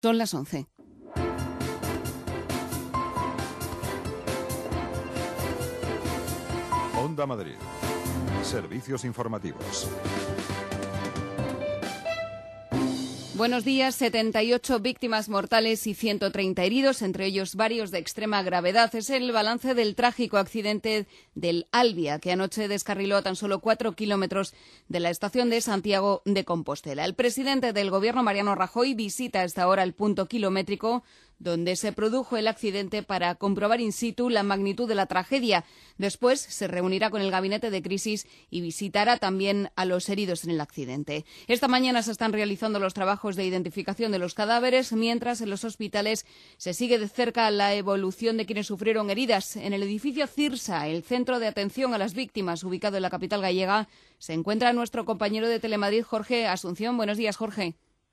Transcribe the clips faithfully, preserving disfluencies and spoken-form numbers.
Son las once. Onda Madrid. Servicios informativos. Buenos días. setenta y ocho víctimas mortales y ciento treinta heridos, entre ellos varios de extrema gravedad. Es el balance del trágico accidente del Albia, que anoche descarriló a tan solo cuatro kilómetros de la estación de Santiago de Compostela. El presidente del Gobierno, Mariano Rajoy, visita a esta hora el punto kilométrico donde se produjo el accidente para comprobar in situ la magnitud de la tragedia. Después se reunirá con el gabinete de crisis y visitará también a los heridos en el accidente. Esta mañana se están realizando los trabajos de identificación de los cadáveres, mientras en los hospitales se sigue de cerca la evolución de quienes sufrieron heridas. En el edificio CIRSA, el Centro de Atención a las Víctimas, ubicado en la capital gallega, se encuentra nuestro compañero de Telemadrid, Jorge Asunción. Buenos días, Jorge.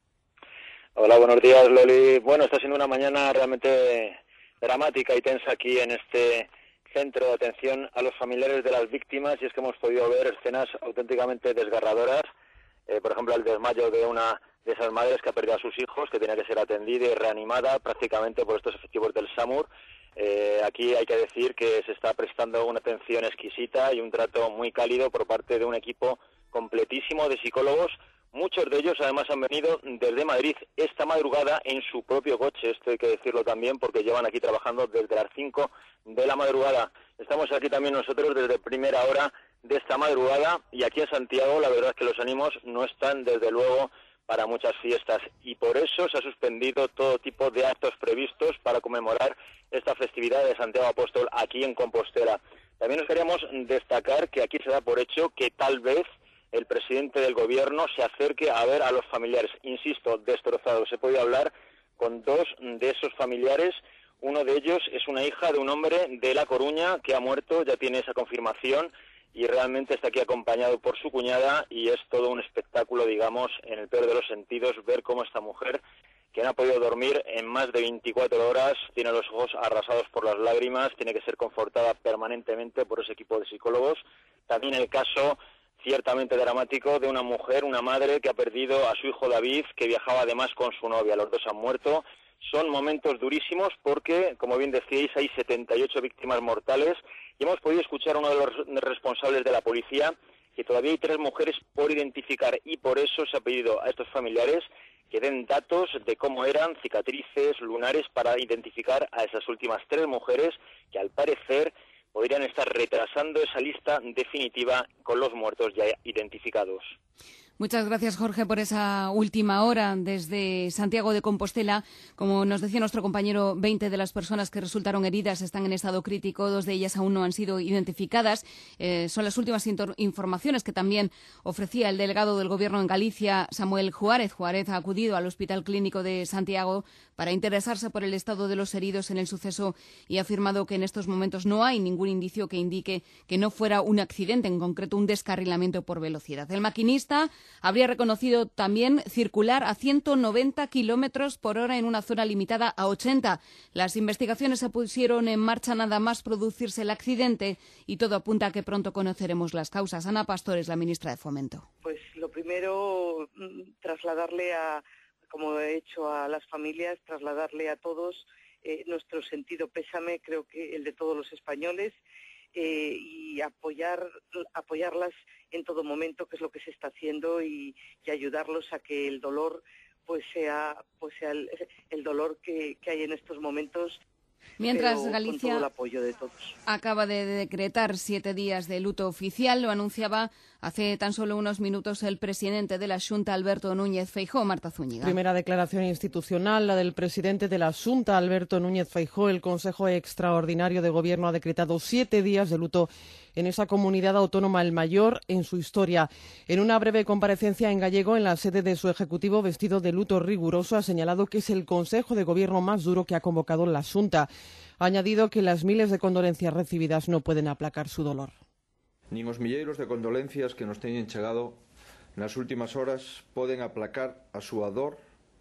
Hola, buenos días, Loli. Bueno, está siendo una mañana realmente dramática y tensa aquí en este centro de atención a los familiares de las víctimas, y es que hemos podido ver escenas auténticamente desgarradoras. Eh, por ejemplo, el desmayo de una de esas madres que ha perdido a sus hijos, que tenía que ser atendida y reanimada prácticamente por estos efectivos del SAMUR. Eh, aquí hay que decir que se está prestando una atención exquisita y un trato muy cálido por parte de un equipo completísimo de psicólogos. Muchos de ellos además han venido desde Madrid esta madrugada en su propio coche, esto hay que decirlo también porque llevan aquí trabajando desde las cinco de la madrugada. Estamos aquí también nosotros desde primera hora de esta madrugada, y aquí en Santiago la verdad es que los ánimos no están desde luego para muchas fiestas, y por eso se ha suspendido todo tipo de actos previstos para conmemorar esta festividad de Santiago Apóstol aquí en Compostela. También nos queríamos destacar que aquí se da por hecho que tal vez el presidente del Gobierno se acerque a ver a los familiares, insisto, destrozados. He podido hablar con dos de esos familiares. Uno de ellos es una hija de un hombre de La Coruña que ha muerto, ya tiene esa confirmación, y realmente está aquí acompañado por su cuñada, y es todo un espectáculo, digamos, en el peor de los sentidos, ver cómo esta mujer, que no ha podido dormir en más de veinticuatro horas, tiene los ojos arrasados por las lágrimas, tiene que ser confortada permanentemente por ese equipo de psicólogos. También el caso ciertamente dramático de una mujer, una madre que ha perdido a su hijo David, que viajaba además con su novia. Los dos han muerto. Son momentos durísimos porque, como bien decíais, hay setenta y ocho víctimas mortales, y hemos podido escuchar a uno de los responsables de la policía que todavía hay tres mujeres por identificar, y por eso se ha pedido a estos familiares que den datos de cómo eran, cicatrices, lunares, para identificar a esas últimas tres mujeres que al parecer podrían estar retrasando esa lista definitiva con los muertos ya identificados. Muchas gracias, Jorge, por esa última hora desde Santiago de Compostela. Como nos decía nuestro compañero, veinte de las personas que resultaron heridas están en estado crítico. Dos de ellas aún no han sido identificadas. Eh, son las últimas informaciones que también ofrecía el delegado del Gobierno en Galicia, Samuel Juárez. Juárez ha acudido al Hospital Clínico de Santiago para interesarse por el estado de los heridos en el suceso, y ha afirmado que en estos momentos no hay ningún indicio que indique que no fuera un accidente, en concreto un descarrilamiento por velocidad. El maquinista habría reconocido también circular a ciento noventa kilómetros por hora en una zona limitada a ochenta. Las investigaciones se pusieron en marcha nada más producirse el accidente, y todo apunta a que pronto conoceremos las causas. Ana Pastor es la ministra de Fomento. Pues lo primero, trasladarle a, como he hecho a las familias, trasladarle a todos eh, nuestro sentido pésame, creo que el de todos los españoles, eh, y apoyar apoyarlas en todo momento, que es lo que se está haciendo, y, y ayudarlos a que el dolor pues sea pues sea el, el dolor que, que hay en estos momentos. Mientras pero Galicia con todo el apoyo de todos. Acaba de decretar siete días de luto oficial, lo anunciaba hace tan solo unos minutos el presidente de la Xunta, Alberto Núñez Feijóo. Marta Zúñiga. Primera declaración institucional, la del presidente de la Xunta, Alberto Núñez Feijóo. El Consejo Extraordinario de Gobierno ha decretado siete días de luto en esa comunidad autónoma, el mayor en su historia. En una breve comparecencia en gallego en la sede de su ejecutivo, vestido de luto riguroso, ha señalado que es el Consejo de Gobierno más duro que ha convocado la Xunta. Ha añadido que las miles de condolencias recibidas no pueden aplacar su dolor. Nin os milleiros de condolencias que nos teñen chegado nas últimas horas poden aplacar a súa dor,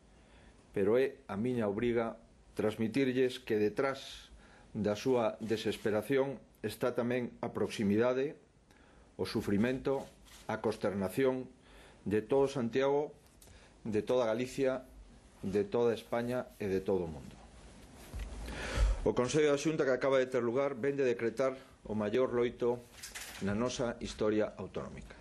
pero é a miña obriga transmitirlles que detrás da súa desesperación está tamén a proximidade, o sufrimento, a consternación de todo Santiago, de toda Galicia de toda España e de todo o mundo. O Consello da Xunta que acaba de ter lugar ven de decretar o maior loito na nosa historia autonómica.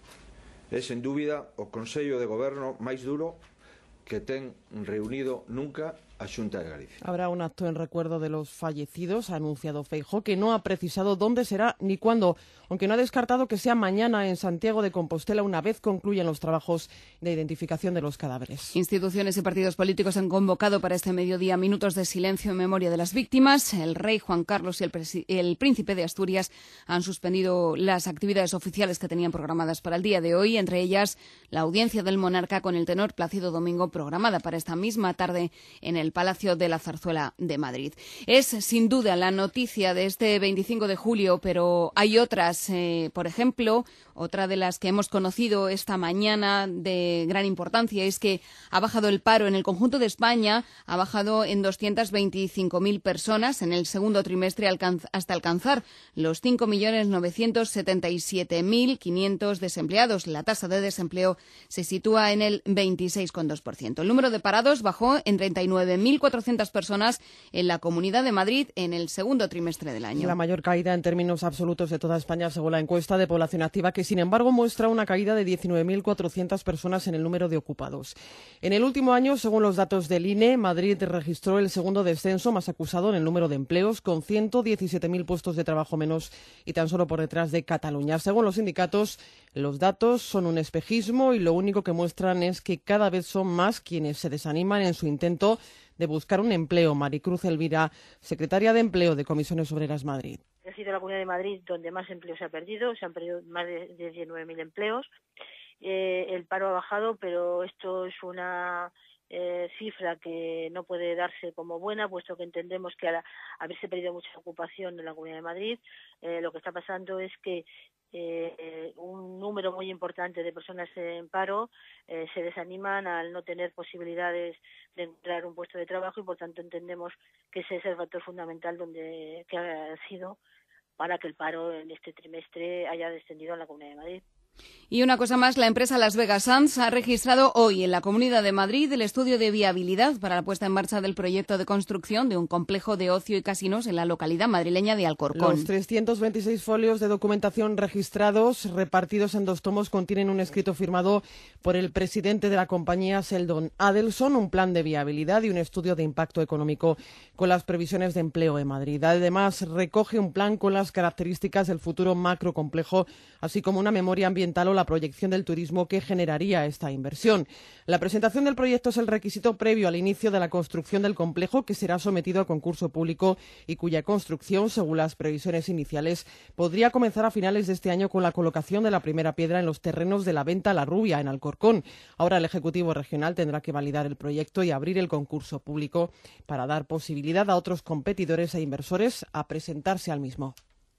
É, sen dúbida, o Consello de Goberno máis duro que ten reunido nunca a Xunta de Galicia. Habrá un acto en recuerdo de los fallecidos, ha anunciado Feijóo, que no ha precisado dónde será ni cuándo, aunque no ha descartado que sea mañana en Santiago de Compostela una vez concluyan los trabajos de identificación de los cadáveres. Instituciones y partidos políticos han convocado para este mediodía minutos de silencio en memoria de las víctimas. El rey Juan Carlos y el, el príncipe de Asturias han suspendido las actividades oficiales que tenían programadas para el día de hoy, entre ellas la audiencia del monarca con el tenor Plácido Domingo programada para esta misma tarde en el Palacio de la Zarzuela de Madrid. Es sin duda la noticia de este veinticinco de julio, pero hay otras, eh, por ejemplo, otra de las que hemos conocido esta mañana de gran importancia es que ha bajado el paro en el conjunto de España, ha bajado en doscientas veinticinco mil personas en el segundo trimestre alcanz- hasta alcanzar los cinco millones novecientos setenta y siete mil quinientos desempleados. La tasa de desempleo se sitúa en el veintiséis coma dos por ciento. El número de parados bajó en treinta y nueve mil cuatrocientas personas en la Comunidad de Madrid en el segundo trimestre del año. La mayor caída en términos absolutos de toda España según la encuesta de población activa, que sin embargo muestra una caída de diecinueve mil cuatrocientas personas en el número de ocupados. En el último año, según los datos del I N E, Madrid registró el segundo descenso más acusado en el número de empleos, con ciento diecisiete mil puestos de trabajo menos y tan solo por detrás de Cataluña. Según los sindicatos, los datos son un espejismo y lo único que muestran es que cada vez son más quienes se desaniman en su intento de buscar un empleo. Maricruz Elvira, secretaria de Empleo de Comisiones Obreras Madrid. Ha sido la Comunidad de Madrid donde más empleo se ha perdido, se han perdido más de diecinueve mil empleos. Eh, el paro ha bajado, pero esto es una eh, cifra que no puede darse como buena, puesto que entendemos que al haberse perdido mucha ocupación en la Comunidad de Madrid, eh, lo que está pasando es que Eh, un número muy importante de personas en paro eh, se desaniman al no tener posibilidades de encontrar un puesto de trabajo y por tanto entendemos que ese es el factor fundamental donde que ha sido para que el paro en este trimestre haya descendido en la Comunidad de Madrid. Y una cosa más, la empresa Las Vegas Sands ha registrado hoy en la Comunidad de Madrid el estudio de viabilidad para la puesta en marcha del proyecto de construcción de un complejo de ocio y casinos en la localidad madrileña de Alcorcón. Los trescientos veintiséis folios de documentación registrados, repartidos en dos tomos, contienen un escrito firmado por el presidente de la compañía, Sheldon Adelson, un plan de viabilidad y un estudio de impacto económico con las previsiones de empleo en Madrid. Además, recoge un plan con las características del futuro macrocomplejo, así como una memoria ambiental o la proyección del turismo que generaría esta inversión. La presentación del proyecto es el requisito previo al inicio de la construcción del complejo, que será sometido a concurso público y cuya construcción, según las previsiones iniciales, podría comenzar a finales de este año con la colocación de la primera piedra en los terrenos de la Venta La Rubia, en Alcorcón. Ahora el Ejecutivo Regional tendrá que validar el proyecto y abrir el concurso público para dar posibilidad a otros competidores e inversores a presentarse al mismo.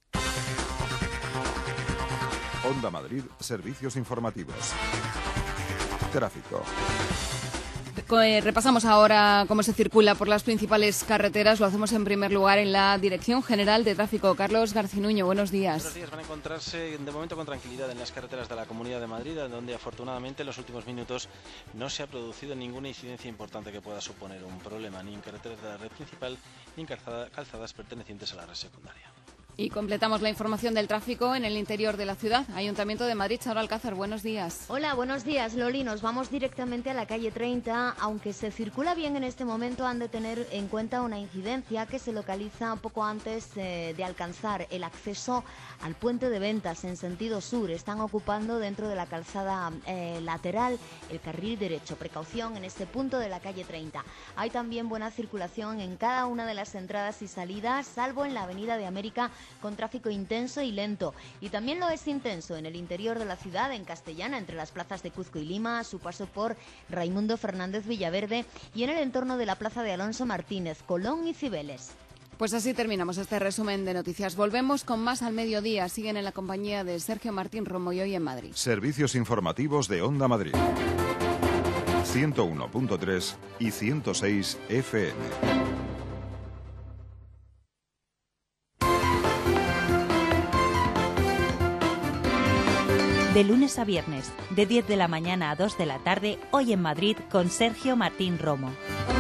Onda Madrid, servicios informativos. Tráfico. Repasamos ahora cómo se circula por las principales carreteras. Lo hacemos en primer lugar en la Dirección General de Tráfico. Carlos Garcinuño, buenos días. Buenos días. Van a encontrarse de momento con tranquilidad en las carreteras de la Comunidad de Madrid, donde afortunadamente en los últimos minutos no se ha producido ninguna incidencia importante que pueda suponer un problema, ni en carreteras de la red principal, ni en calzada, calzadas pertenecientes a la red secundaria. Y completamos la información del tráfico en el interior de la ciudad. Ayuntamiento de Madrid, Charo Alcázar, buenos días. Hola, buenos días, Loli. Nos vamos directamente a la calle treinta. Aunque se circula bien en este momento, han de tener en cuenta una incidencia que se localiza poco antes eh, de alcanzar el acceso al puente de Ventas en sentido sur. Están ocupando dentro de la calzada eh, lateral el carril derecho. Precaución en este punto de la calle treinta. Hay también buena circulación en cada una de las entradas y salidas, salvo en la Avenida de América, con tráfico intenso y lento. Y también lo es intenso en el interior de la ciudad, en Castellana, entre las plazas de Cuzco y Lima, a su paso por Raimundo Fernández Villaverde y en el entorno de la plaza de Alonso Martínez, Colón y Cibeles. Pues así terminamos este resumen de noticias. Volvemos con más al mediodía. Siguen en la compañía de Sergio Martín Romo y hoy en Madrid. Servicios informativos de Onda Madrid. ciento uno punto tres y ciento seis F M. de lunes a viernes, de diez de la mañana a dos de la tarde, Hoy en Madrid, con Sergio Martín Romo.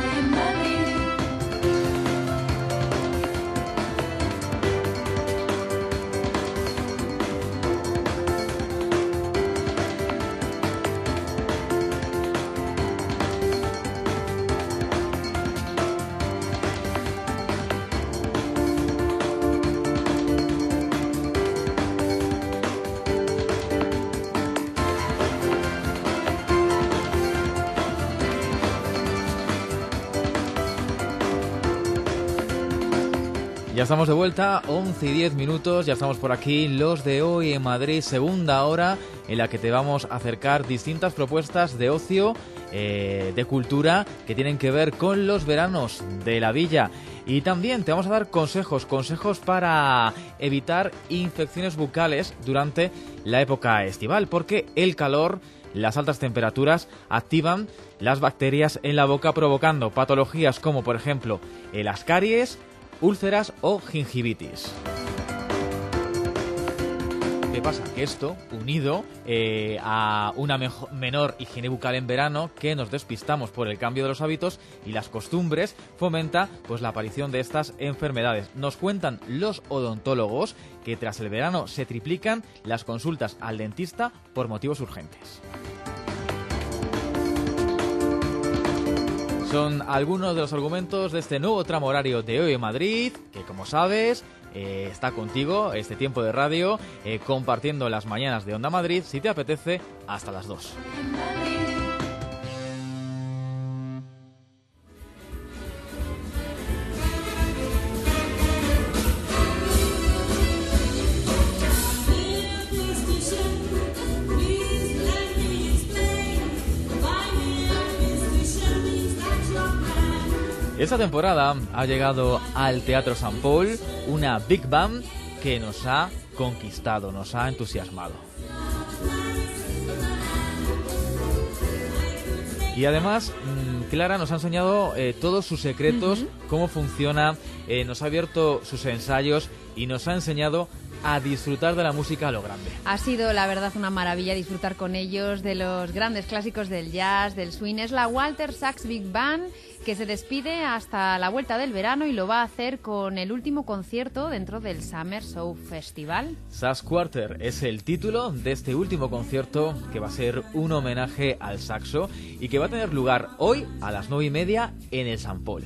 Ya estamos de vuelta, once y diez minutos, ya estamos por aquí, los de Hoy en Madrid, segunda hora en la que te vamos a acercar distintas propuestas de ocio, eh, de cultura, que tienen que ver con los veranos de la villa. Y también te vamos a dar consejos, consejos para evitar infecciones bucales durante la época estival, porque el calor, las altas temperaturas activan las bacterias en la boca, provocando patologías como, por ejemplo, el ascaries, úlceras o gingivitis. ¿Qué pasa? Que esto, unido eh, a una mejor, menor higiene bucal en verano, que nos despistamos por el cambio de los hábitos y las costumbres, fomenta pues la aparición de estas enfermedades. Nos cuentan los odontólogos que tras el verano se triplican las consultas al dentista por motivos urgentes. Son algunos de los argumentos de este nuevo tramo horario de Hoy en Madrid, que como sabes, eh, está contigo este tiempo de radio, eh, compartiendo las mañanas de Onda Madrid, si te apetece, hasta las dos. Esta temporada ha llegado al Teatro Sant Paul una Big Band que nos ha conquistado, nos ha entusiasmado. Y además, Clara nos ha enseñado eh, todos sus secretos, uh-huh. cómo funciona, eh, nos ha abierto sus ensayos y nos ha enseñado a disfrutar de la música a lo grande. Ha sido, la verdad, una maravilla disfrutar con ellos de los grandes clásicos del jazz, del swing. Es la Walter Sachs Big Band, que se despide hasta la vuelta del verano y lo va a hacer con el último concierto dentro del Summer Show Festival. Sax Quarter es el título de este último concierto, que va a ser un homenaje al saxo y que va a tener lugar hoy a las nueve y media en el Sant Paul.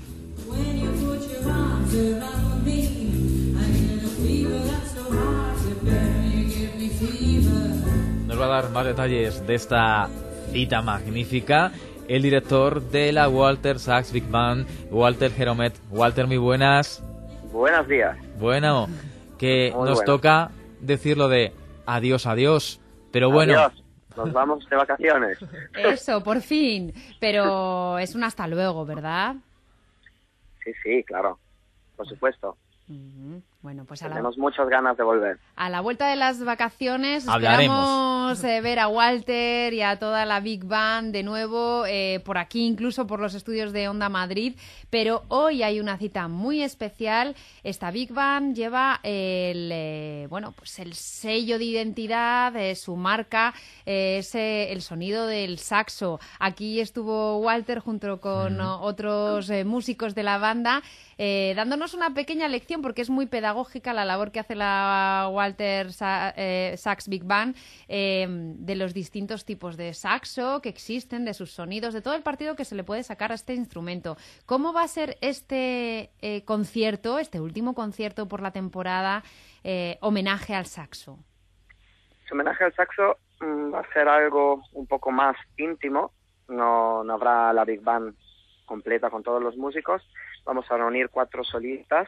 Nos va a dar más detalles de esta cita magnífica el director de la Walter Sachs Big Band, Walter Jeromet. Walter, muy buenas. Buenos días. Bueno, que muy nos bueno. toca decirlo de adiós, adiós. Pero bueno. Adiós. Nos vamos de vacaciones. Eso, por fin. Pero es un hasta luego, ¿verdad? Sí, sí, claro. Por supuesto. Uh-huh. Bueno, pues a la... Tenemos muchas ganas de volver. A la vuelta de las vacaciones Hablaremos. esperamos eh, ver a Walter y a toda la Big Band de nuevo eh, por aquí, incluso por los estudios de Onda Madrid. Pero hoy hay una cita muy especial. Esta Big Band lleva el eh, bueno, pues el sello de identidad de su marca, eh, es eh, el sonido del saxo. Aquí estuvo Walter junto con mm. otros eh, músicos de la banda, eh, dándonos una pequeña lección, porque es muy pedagógica la labor que hace la Walter Sa- eh, Sachs Big Band, eh, de los distintos tipos de saxo que existen, de sus sonidos, de todo el partido que se le puede sacar a este instrumento. ¿Cómo va a ser este eh, concierto, este último concierto por la temporada, eh, homenaje al saxo? Este homenaje al saxo mmm, va a ser algo un poco más íntimo. No, no habrá la Big Band completa con todos los músicos. Vamos a reunir cuatro solistas,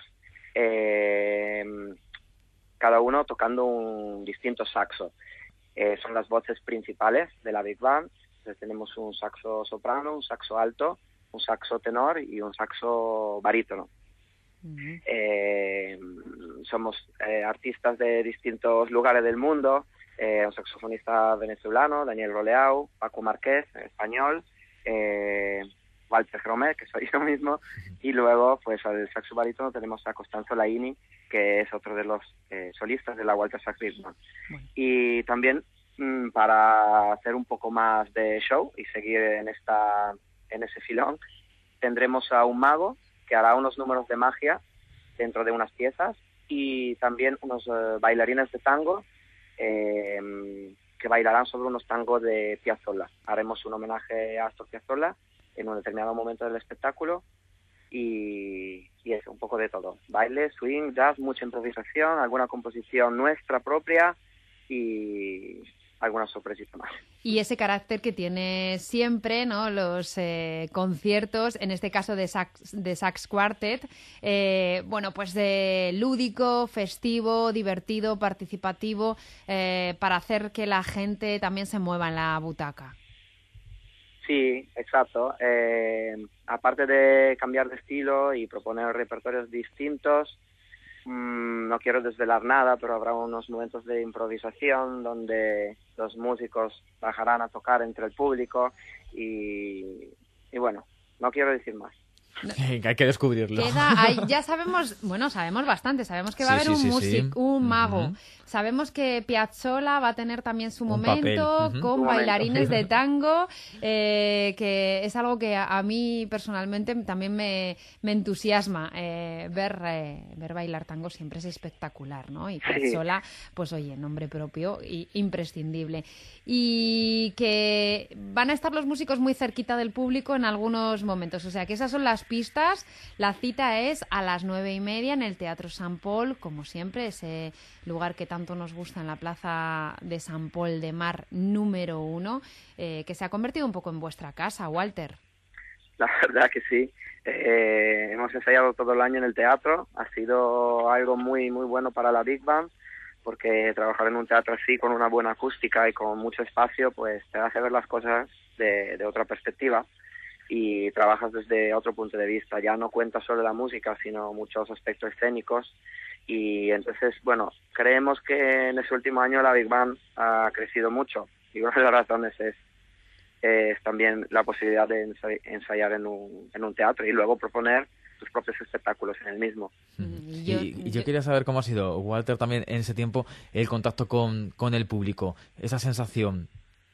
eh, cada uno tocando un distinto saxo. Eh, son las voces principales de la Big Band. Entonces tenemos un saxo soprano, un saxo alto, un saxo tenor y un saxo barítono. Uh-huh. Eh, somos eh, artistas de distintos lugares del mundo. Eh, un saxofonista venezolano, Daniel Roleau, Paco Márquez, español, eh, Walter Jeromet, que soy yo mismo, y luego pues al saxo barítono tenemos a Costanzo Laini, que es otro de los eh, solistas de la Walter Sachs Big Band. Bueno. Y también mmm, para hacer un poco más de show y seguir en, esta, en ese filón, tendremos a un mago que hará unos números de magia dentro de unas piezas y también unos uh, bailarines de tango eh, que bailarán sobre unos tangos de Piazzolla. Haremos un homenaje a Astor Piazzolla en un determinado momento del espectáculo y, y eso, un poco de todo. Baile, swing, jazz, mucha improvisación, alguna composición nuestra propia y alguna sorpresita más. Y ese carácter que tiene siempre, ¿no?, los eh, conciertos, en este caso de Sax, de Sax Quartet, eh, bueno, pues de lúdico, festivo, divertido, participativo, eh, para hacer que la gente también se mueva en la butaca. Sí, exacto. Eh, aparte de cambiar de estilo y proponer repertorios distintos, mmm, no quiero desvelar nada, pero habrá unos momentos de improvisación donde los músicos bajarán a tocar entre el público y, y bueno, no quiero decir más. Hay que descubrirlo. Queda, hay, ya sabemos, bueno, sabemos bastante, sabemos que va sí, a haber sí, un sí, músico, sí. un mago. Uh-huh. Sabemos que Piazzolla va a tener también su Un momento papel. Uh-huh. con Un bailarines momento. de tango, eh, que es algo que a, a mí personalmente también me, me entusiasma. Eh, ver, eh, ver bailar tango siempre es espectacular, ¿no? Y Piazzolla, pues oye, nombre propio y imprescindible. Y que van a estar los músicos muy cerquita del público en algunos momentos. O sea que esas son las pistas. La cita es a las nueve y media en el Teatro Sant Pol, como siempre, ese lugar que tanto nos gusta en la plaza de Sant Pol de Mar número uno, eh, que se ha convertido un poco en vuestra casa, Walter. La verdad que sí. Eh, hemos ensayado todo el año en el teatro. Ha sido algo muy muy bueno para la Big Band, porque trabajar en un teatro así, con una buena acústica y con mucho espacio, pues te hace ver las cosas de, de otra perspectiva y trabajas desde otro punto de vista. Ya no cuentas solo la música, sino muchos aspectos escénicos. Y entonces, bueno, creemos que en ese último año la Big Band ha crecido mucho. Y una de las razones es, es también la posibilidad de ensayar en un, en un teatro y luego proponer tus propios espectáculos en el mismo. Y yo, y yo quería saber cómo ha sido, Walter, también en ese tiempo el contacto con, con el público, esa sensación.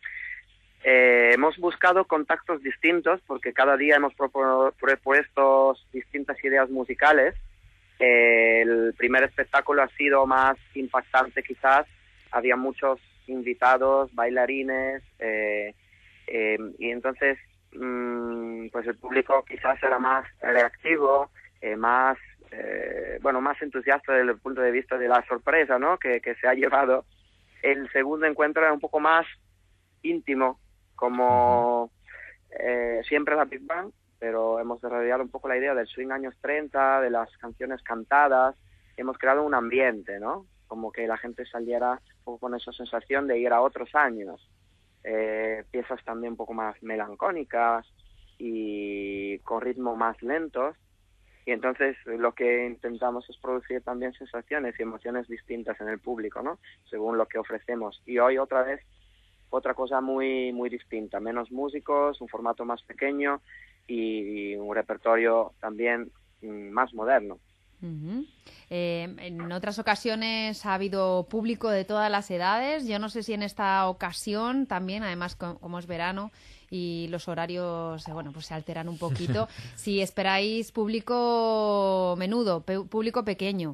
Eh, hemos buscado contactos distintos porque cada día hemos propo- propuesto distintas ideas musicales. Eh, el primer espectáculo ha sido más impactante quizás, había muchos invitados, bailarines, eh, eh, y entonces mmm, pues el público quizás era más reactivo, eh, más eh, bueno más entusiasta desde el punto de vista de la sorpresa, ¿no?, que, que se ha llevado. El segundo encuentro era un poco más íntimo, como eh, siempre la Big Band, pero hemos desarrollado un poco la idea del swing años treinta, de las canciones cantadas. Hemos creado un ambiente, ¿no?, como que la gente saliera un poco con esa sensación de ir a otros años. Eh, piezas también un poco más melancólicas y con ritmos más lentos. Y entonces lo que intentamos es producir también sensaciones y emociones distintas en el público, ¿no?, según lo que ofrecemos. Y hoy otra vez otra cosa muy muy distinta, menos músicos, un formato más pequeño y un repertorio también más moderno. Uh-huh. Eh, en otras ocasiones ha habido público de todas las edades. Yo no sé si en esta ocasión también, además co- como es verano y los horarios, eh, bueno, pues se alteran un poquito, si esperáis público menudo, pe- público pequeño.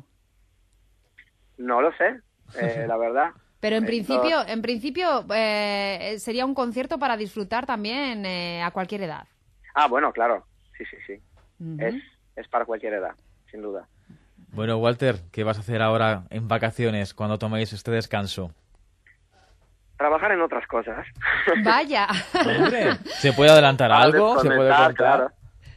No lo sé, eh, la verdad. Pero en Esto... principio, en principio eh, sería un concierto para disfrutar también eh, a cualquier edad. Ah, bueno, claro, sí, sí, sí. Uh-huh. Es, es para cualquier edad, sin duda. Bueno, Walter, ¿qué vas a hacer ahora en vacaciones cuando toméis este descanso? Trabajar en otras cosas. Vaya. Hombre, ¿se puede adelantar Para algo? ¿Se puede contar? Claro.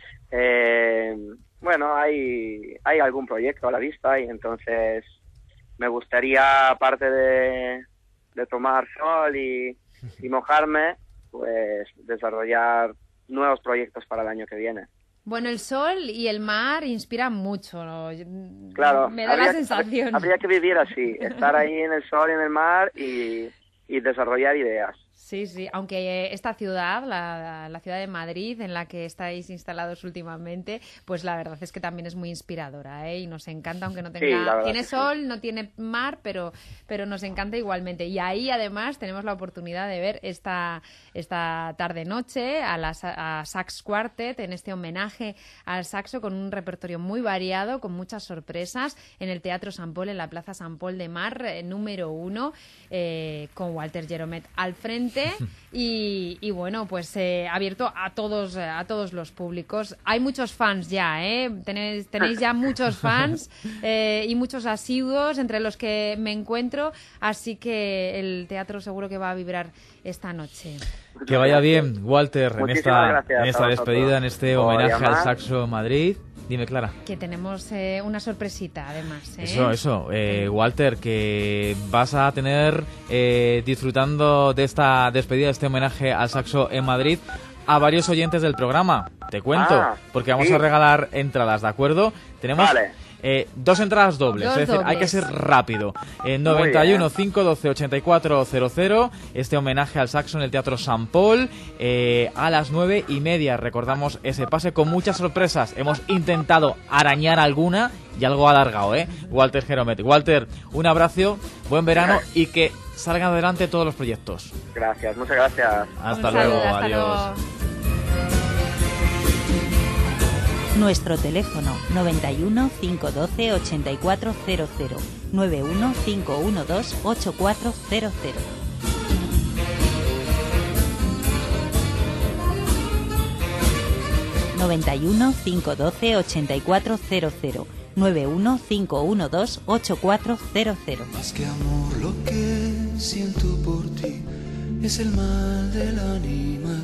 Eh, bueno, hay, hay algún proyecto a la vista y entonces me gustaría, aparte de, de tomar sol y, y mojarme, pues desarrollar nuevos proyectos para el año que viene. Bueno, el sol y el mar inspiran mucho, ¿no? Claro. Me da habría, la sensación. Habría que vivir así, estar ahí en el sol y en el mar y, y desarrollar ideas. Sí, sí, aunque esta ciudad, la, la ciudad de Madrid, en la que estáis instalados últimamente, pues la verdad es que también es muy inspiradora, ¿eh? Y nos encanta, aunque no tenga... Sí, tiene sol, sí. No tiene mar, pero, pero nos encanta igualmente. Y ahí, además, tenemos la oportunidad de ver esta, esta tarde-noche a, la, a Sax Quartet, en este homenaje al saxo, con un repertorio muy variado, con muchas sorpresas, en el Teatro San Paul, en la Plaza San Paul de Mar, eh, número uno, eh, con Walter Jeromet al frente. Y, y bueno, pues eh, abierto a todos a todos los públicos. Hay muchos fans ya, ¿eh? Tenéis, tenéis ya muchos fans eh, y muchos asiduos entre los que me encuentro, así que el teatro seguro que va a vibrar esta noche. Que vaya bien, Walter, en esta, en esta despedida, en este homenaje al Saxo Madrid. Dime, Clara. Que tenemos eh, una sorpresita, además. ¿eh? Eso, eso. Eh, Walter, que vas a tener, eh, disfrutando de esta despedida, de este homenaje al saxo en Madrid, a varios oyentes del programa. Te cuento, ah, porque vamos sí. a regalar entradas, ¿de acuerdo? Tenemos... Vale. Eh, dos entradas dobles, dos es decir, dobles. Hay que ser rápido. En noventa y uno, cinco doce, ochenta y cuatro cero cero, este homenaje al saxo en el Teatro San Paul, eh, a las nueve y media. Recordamos ese pase con muchas sorpresas. Hemos intentado arañar alguna y algo alargado, ¿eh? Walter Jeromet. Walter, un abrazo, buen verano y que salgan adelante todos los proyectos. Gracias, muchas gracias. Hasta un luego, saludo, hasta adiós. Luego. Nuestro teléfono noventa y uno, cinco doce, ochenta y cuatro cero cero, noventa y uno, cinco uno dos, ochenta y cuatro cero cero. noventa y uno, cinco doce, ochenta y cuatro cero cero, noventa y uno, cinco uno dos, ochenta y cuatro cero cero. Más que amor, lo que siento por ti es el mal del animal.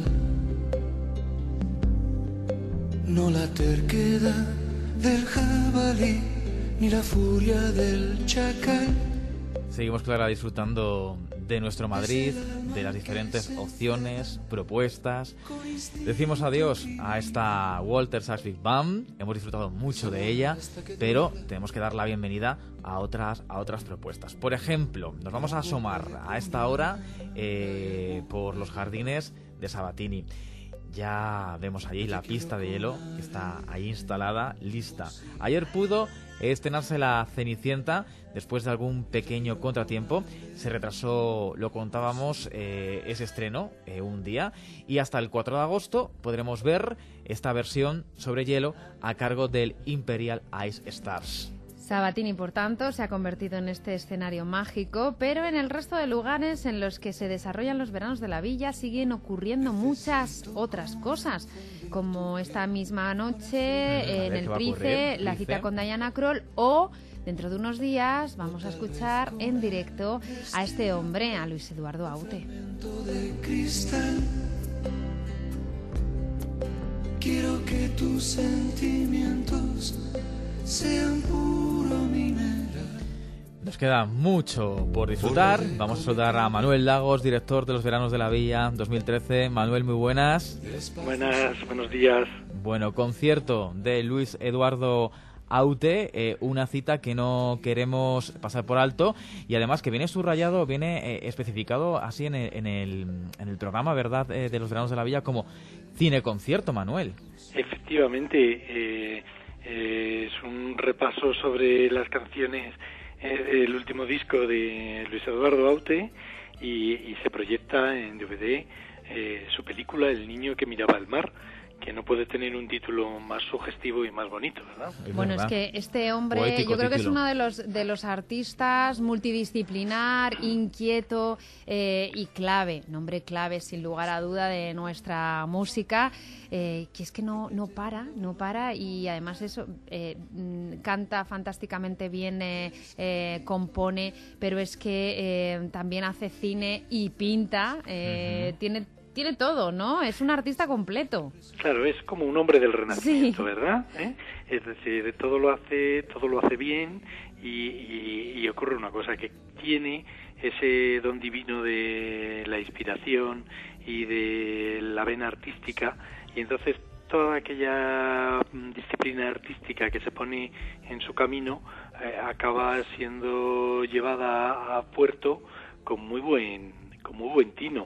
No la terquedad del jabalí, ni la furia del chacal. Seguimos, Clara, disfrutando de nuestro Madrid, de las diferentes opciones, propuestas. Decimos adiós a esta Walter Sax Big Band. Hemos disfrutado mucho de ella, pero tenemos que dar la bienvenida a otras, a otras propuestas. Por ejemplo, nos vamos a asomar a esta hora eh, por los jardines de Sabatini. Ya vemos allí la pista de hielo que está ahí instalada, lista. Ayer pudo estrenarse la Cenicienta después de algún pequeño contratiempo. Se retrasó, lo contábamos, eh, ese estreno eh, un día. Y hasta el cuatro de agosto podremos ver esta versión sobre hielo a cargo del Imperial Ice Stars. Sabatini, por tanto, se ha convertido en este escenario mágico, pero en el resto de lugares en los que se desarrollan los veranos de la villa siguen ocurriendo muchas otras cosas, como esta misma noche en el Price, la cita con Diana Krall, o dentro de unos días vamos a escuchar en directo a este hombre, a Luis Eduardo Aute. Quiero que tus sentimientos sean puro mineral. Nos queda mucho por disfrutar. Vamos a saludar a Manuel Lagos, director de los Veranos de la Villa dos mil trece. Manuel, muy buenas. Buenas, buenos días. Bueno, concierto de Luis Eduardo Aute, eh, una cita que no queremos pasar por alto y además que viene subrayado, viene eh, especificado así en el, en el, en el programa, ¿verdad?, eh, de los Veranos de la Villa como cine-concierto, Manuel. Efectivamente, eh, eh, es un repaso sobre las canciones eh, del último disco de Luis Eduardo Aute y, y se proyecta en D V D eh, su película El niño que miraba al mar, que no puede tener un título más sugestivo y más bonito, ¿verdad? Bueno, es que este hombre, Poético yo creo título. que es uno de los de los artistas multidisciplinar, inquieto eh, y clave, nombre clave sin lugar a duda de nuestra música, eh, que es que no no para, no para y además eso eh, canta fantásticamente bien, eh, eh, compone, pero es que eh, también hace cine y pinta, eh, uh-huh. tiene Tiene todo, ¿no? Es un artista completo. Claro, es como un hombre del Renacimiento, sí. ¿verdad? ¿Eh? Es decir, todo lo hace, todo lo hace bien y, y, y ocurre una cosa, que tiene ese don divino de la inspiración y de la vena artística, y entonces toda aquella disciplina artística que se pone en su camino eh, acaba siendo llevada a puerto con muy buen, con muy buen tino,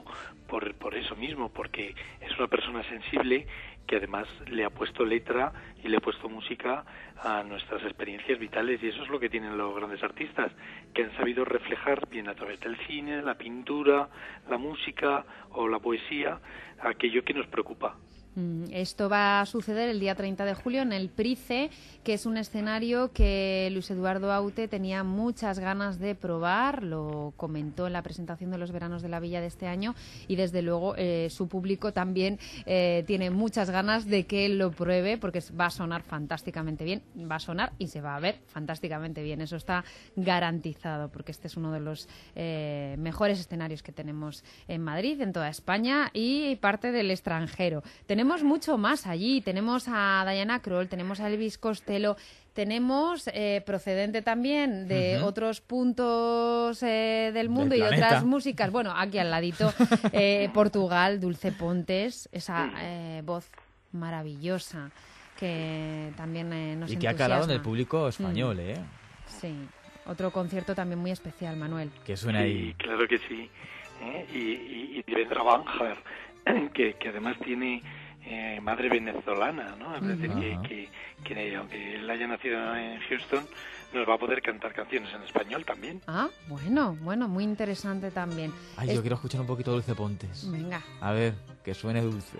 por, por eso mismo, porque es una persona sensible que además le ha puesto letra y le ha puesto música a nuestras experiencias vitales, y eso es lo que tienen los grandes artistas, que han sabido reflejar bien a través del cine, la pintura, la música o la poesía aquello que nos preocupa. Esto va a suceder el día treinta de julio en el Price, que es un escenario que Luis Eduardo Aute tenía muchas ganas de probar, lo comentó en la presentación de los veranos de la Villa de este año, y desde luego eh, su público también eh, tiene muchas ganas de que lo pruebe, porque va a sonar fantásticamente bien, va a sonar y se va a ver fantásticamente bien, eso está garantizado, porque este es uno de los eh, mejores escenarios que tenemos en Madrid, en toda España y parte del extranjero. Tenemos Tenemos mucho más allí, tenemos a Diana Kroll, tenemos a Elvis Costello, tenemos eh, procedente también de uh-huh. otros puntos eh, del mundo del y planeta. Otras músicas, bueno, aquí al ladito, eh, Portugal, Dulce Pontes, esa eh, voz maravillosa que también eh, nos y que entusiasma. ha calado en el público español, ¿eh? Sí, otro concierto también muy especial, Manuel. Que suena ahí. Sí, claro que sí, ¿eh? y, y, y Devendra Banhart, que, que además tiene... Eh, madre venezolana, ¿no? Es decir, uh-huh. que, que, que aunque él haya nacido en Houston, nos va a poder cantar canciones en español también. Ah, bueno, bueno, muy interesante también. Ay, es... yo quiero escuchar un poquito Dulce Pontes. Venga. A ver, que suene dulce.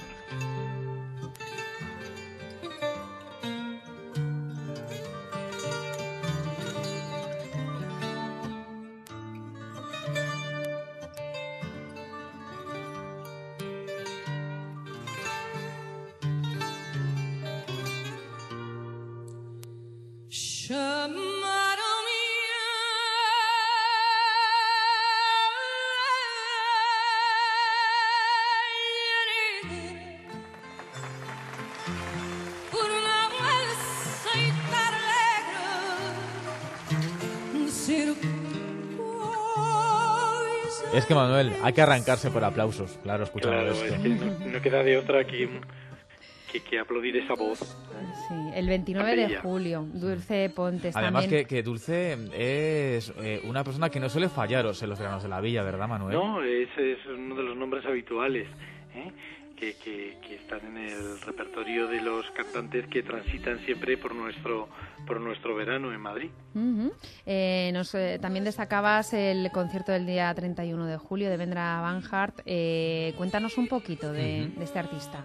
Es que, Manuel, hay que arrancarse por aplausos, claro, escuchando claro, esto. Es que no, no queda de otra que, que, que aplaudir esa voz. Sí, el veintinueve de julio, Dulce Pontes. Además también. Que, que Dulce es eh, una persona que no suele fallaros en los veranos de la Villa, ¿verdad, Manuel? No, es, es uno de los nombres habituales, ¿eh? Que, que, que están en el repertorio de los cantantes que transitan siempre por nuestro por nuestro verano en Madrid. Uh-huh. Eh, nos, eh, también destacabas el concierto del día treinta y uno de julio de Devendra Banhart. Eh, cuéntanos un poquito de, uh-huh. de este artista.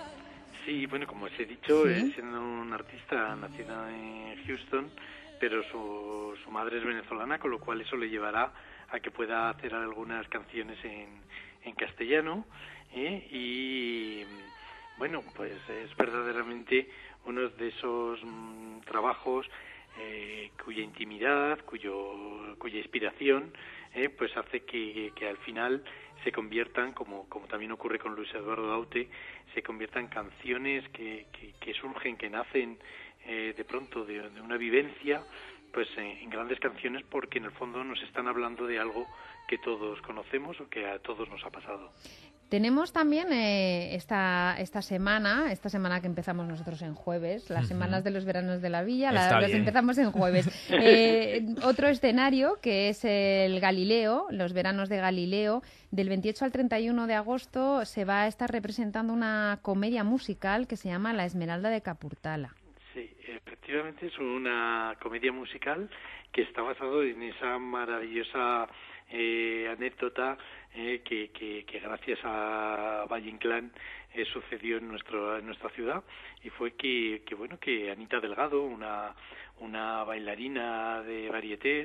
Sí, bueno, como os he dicho, ¿Sí? es siendo un artista nacido en Houston, pero su, su madre es venezolana, con lo cual eso le llevará a que pueda hacer algunas canciones en, en castellano. ¿Eh? Y bueno, pues es verdaderamente uno de esos mmm, trabajos eh, cuya intimidad, cuyo, cuya inspiración eh, pues hace que, que al final se conviertan, como, como también ocurre con Luis Eduardo Aute, se conviertan en canciones que, que, que surgen, que nacen eh, de pronto de, de una vivencia, pues en, en grandes canciones, porque en el fondo nos están hablando de algo que todos conocemos o que a todos nos ha pasado. Tenemos también eh, esta esta semana, esta semana que empezamos nosotros en jueves, las uh-huh. semanas de los veranos de la Villa, la, las empezamos en jueves. eh, otro escenario que es el Galileo, los veranos de Galileo, del veintiocho al treinta y uno de agosto se va a estar representando una comedia musical que se llama La Esmeralda de Capurtala. Sí, efectivamente es una comedia musical que está basado en esa maravillosa eh, anécdota eh, que, que, que gracias a Valle Inclán eh, sucedió en nuestro en nuestra ciudad, y fue que, que bueno que Anita Delgado, una una bailarina de varietés,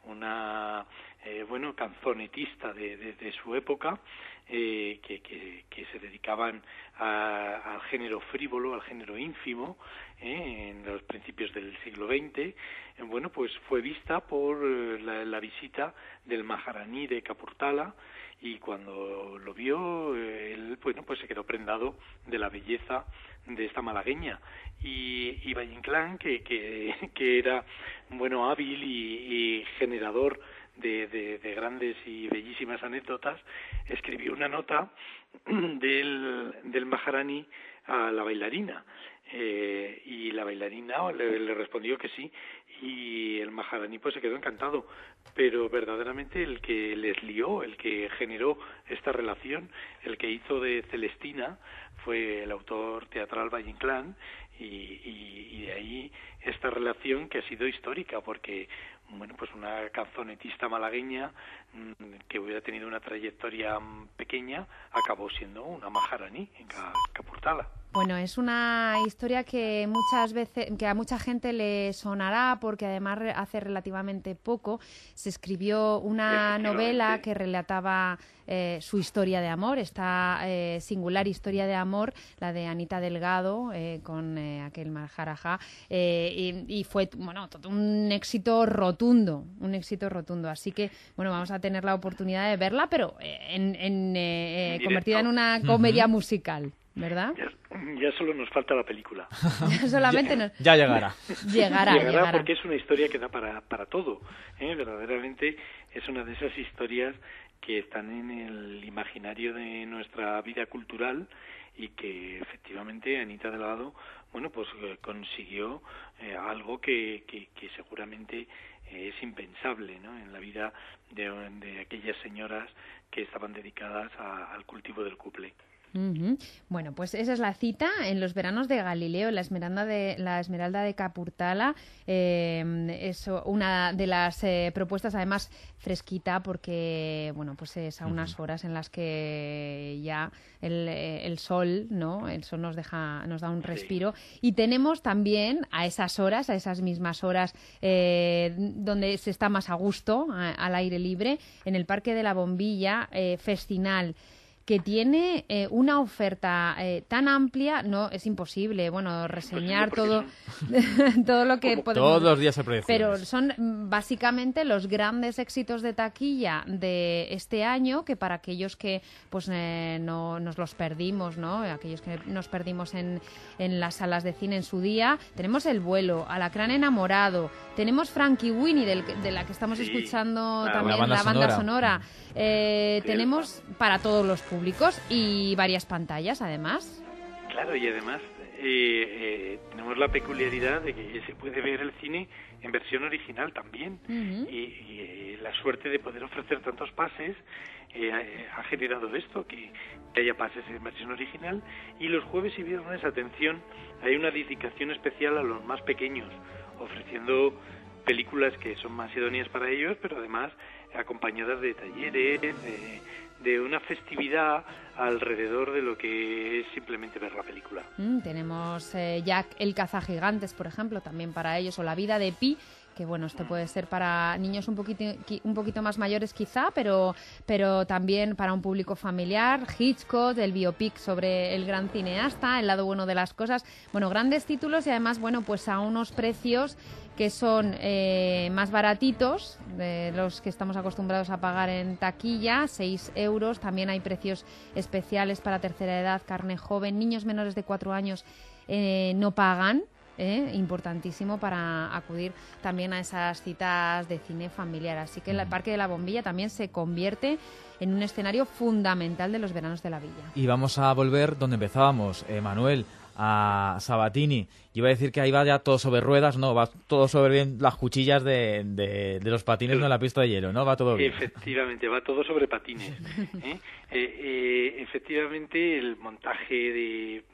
una eh, bueno canzonetista de, de, de su época, eh, que, que, que se dedicaban a, al género frívolo, al género ínfimo, eh, en los principios del siglo veinte, eh, bueno pues fue vista por eh, la, la visita del Maharaní de Capurtala, y cuando lo vio, eh, él bueno pues se quedó prendado de la belleza de esta malagueña, y, y Valle Inclán, que, que, que era bueno hábil y, y generador de, de, de grandes y bellísimas anécdotas, escribió una nota del, del Maharaní a la bailarina, eh, y la bailarina le, le respondió que sí, y el Maharani pues se quedó encantado, pero verdaderamente el que les lió, el que generó esta relación, el que hizo de Celestina fue el autor teatral Valle Inclán, y, y, y de ahí esta relación que ha sido histórica, porque bueno, pues una canzonetista malagueña que hubiera tenido una trayectoria pequeña acabó siendo una Maharani en Capurtala. Bueno, es una historia que muchas veces, que a mucha gente le sonará, porque además hace relativamente poco se escribió una novela que relataba eh, su historia de amor, esta eh, singular historia de amor, la de Anita Delgado eh, con eh, aquel Maharaja, eh, y, y fue, bueno, todo un éxito rotundo, un éxito rotundo. Así que, bueno, vamos a tener la oportunidad de verla, pero en, en, eh, eh, convertida en una comedia uh-huh. musical. ¿Verdad? Ya, ya solo nos falta la película. ya solamente nos... Ya llegará. llegará. Llegará, llegará. Porque es una historia que da para, para todo. ¿eh? Verdaderamente es una de esas historias que están en el imaginario de nuestra vida cultural y que efectivamente Anita Delgado, bueno, pues eh, consiguió eh, algo que, que, que seguramente eh, es impensable, ¿no? En la vida de, de aquellas señoras que estaban dedicadas a, al cultivo del cuplé. Uh-huh. Bueno, pues esa es la cita en los veranos de Galileo, la Esmeralda de, la Esmeralda de Capurtala. Eh, es una de las eh, propuestas, además fresquita, porque bueno, pues es a unas horas en las que ya el, el sol, ¿no? El sol nos deja, nos da un respiro. Sí. Y tenemos también a esas horas, a esas mismas horas eh, donde se está más a gusto, a, al aire libre, en el Parque de la Bombilla, eh, Festinal, que tiene eh, una oferta eh, tan amplia, no es imposible, bueno, reseñar todo todo lo que podemos... Todos los días se produce. Pero son básicamente los grandes éxitos de taquilla de este año, que para aquellos que pues eh, no nos los perdimos, ¿no? Aquellos que nos perdimos en, en las salas de cine en su día, tenemos El vuelo, Alacrán enamorado, tenemos Frankie Winnie, del, de la que estamos sí, escuchando claro, también, la banda la banda sonora, sonora. Eh, tenemos para todos los públicos y varias pantallas además. Claro, y además eh, eh, tenemos la peculiaridad de que se puede ver el cine en versión original también. Uh-huh. y, y eh, la suerte de poder ofrecer tantos pases eh, ha generado esto, que, que haya pases en versión original. Y los jueves y viernes, atención, hay una dedicación especial a los más pequeños, ofreciendo películas que son más idóneas para ellos, pero además acompañadas de talleres, de, de una festividad alrededor de lo que es simplemente ver la película. Mm, tenemos eh, Jack el cazagigantes, por ejemplo, también para ellos, o La vida de Pi, que bueno, esto puede ser para niños un poquito un poquito más mayores quizá, pero pero también para un público familiar. Hitchcock, el biopic sobre el gran cineasta, El lado bueno de las cosas. Bueno, grandes títulos y además, bueno, pues a unos precios que son eh, más baratitos de los que estamos acostumbrados a pagar en taquilla, seis euros. También hay precios especiales para tercera edad, carne joven, niños menores de cuatro años eh, no pagan. Eh, importantísimo para acudir también a esas citas de cine familiar. Así que el Parque de la Bombilla también se convierte en un escenario fundamental de los veranos de la villa. Y vamos a volver donde empezábamos, eh, Manuel, a Sabatini. Yo iba a decir que ahí va ya todo sobre ruedas, no, va todo sobre las cuchillas de, de, de los patines, no en la pista de hielo, ¿no? Va todo bien. Efectivamente, va todo sobre patines. ¿eh? Eh, eh, efectivamente, el montaje de,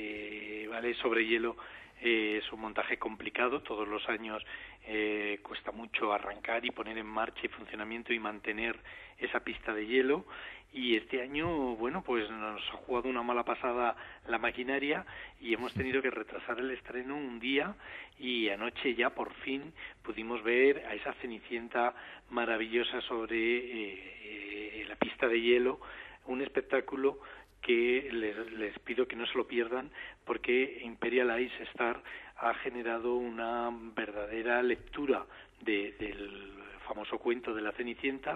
de vale sobre hielo Eh, es un montaje complicado, todos los años eh, cuesta mucho arrancar y poner en marcha y funcionamiento y mantener esa pista de hielo, y este año, bueno, pues nos ha jugado una mala pasada la maquinaria y hemos tenido que retrasar el estreno un día, y anoche ya por fin pudimos ver a esa Cenicienta maravillosa sobre eh, eh, la pista de hielo, un espectáculo que les, les pido que no se lo pierdan, porque Imperial Ice Star ha generado una verdadera lectura de, del famoso cuento de la Cenicienta,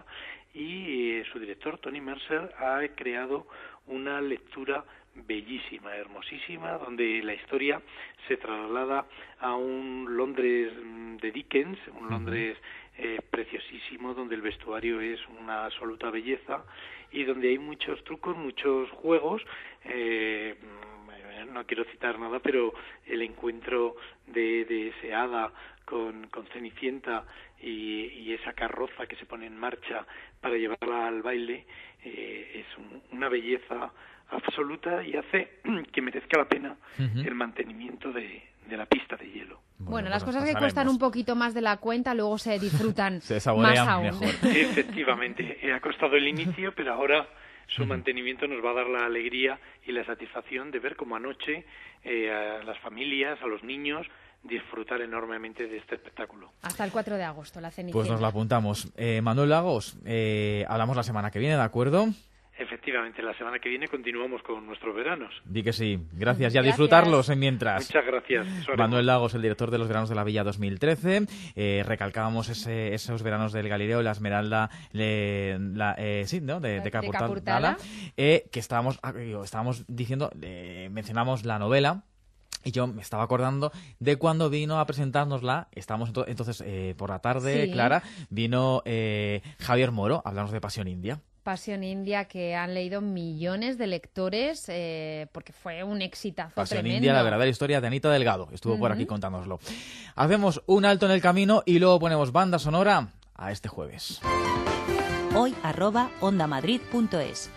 y eh, su director, Tony Mercer, ha creado una lectura bellísima, hermosísima, donde la historia se traslada a un Londres de Dickens, un Londres eh, preciosísimo, donde el vestuario es una absoluta belleza y donde hay muchos trucos, muchos juegos. Eh, no quiero citar nada, pero el encuentro de, de ese hada con, con Cenicienta y, y esa carroza que se pone en marcha para llevarla al baile, eh, es un, una belleza absoluta y hace que merezca la pena uh-huh. el mantenimiento de, de la pista de hielo. Bueno, bueno las cosas que cuestan un poquito más de la cuenta luego se disfrutan se más aún. Mejor. Efectivamente, ha costado el inicio, pero ahora su uh-huh. mantenimiento nos va a dar la alegría y la satisfacción de ver cómo anoche eh, a las familias, a los niños, disfrutar enormemente de este espectáculo. Hasta el cuatro de agosto, la Cenicienta. Pues nos lo apuntamos. Eh, Manuel Lagos, eh, hablamos la semana que viene, ¿de acuerdo? Efectivamente, la semana que viene continuamos con nuestros veranos. Di que sí. Gracias y a disfrutarlos en mientras. Muchas gracias. Manuel Lagos, el director de los veranos de la Villa dos mil trece. Eh, recalcábamos ese, esos veranos del Galileo, la Esmeralda, le, la, eh, sí, ¿no? De, de Capurtala. Eh, que estábamos, estábamos diciendo, eh, mencionamos la novela. Y yo me estaba acordando de cuando vino a presentárnosla, estábamos entonces eh, por la tarde, sí. Clara, vino eh, Javier Moro, hablamos de Pasión India. Pasión India, que han leído millones de lectores, eh, porque fue un exitazo Pasión tremendo. India, la verdadera historia de Anita Delgado, estuvo uh-huh. por aquí contándonoslo. Hacemos un alto en el camino y luego ponemos banda sonora a este jueves. Hoy arroba ondamadrid punto es.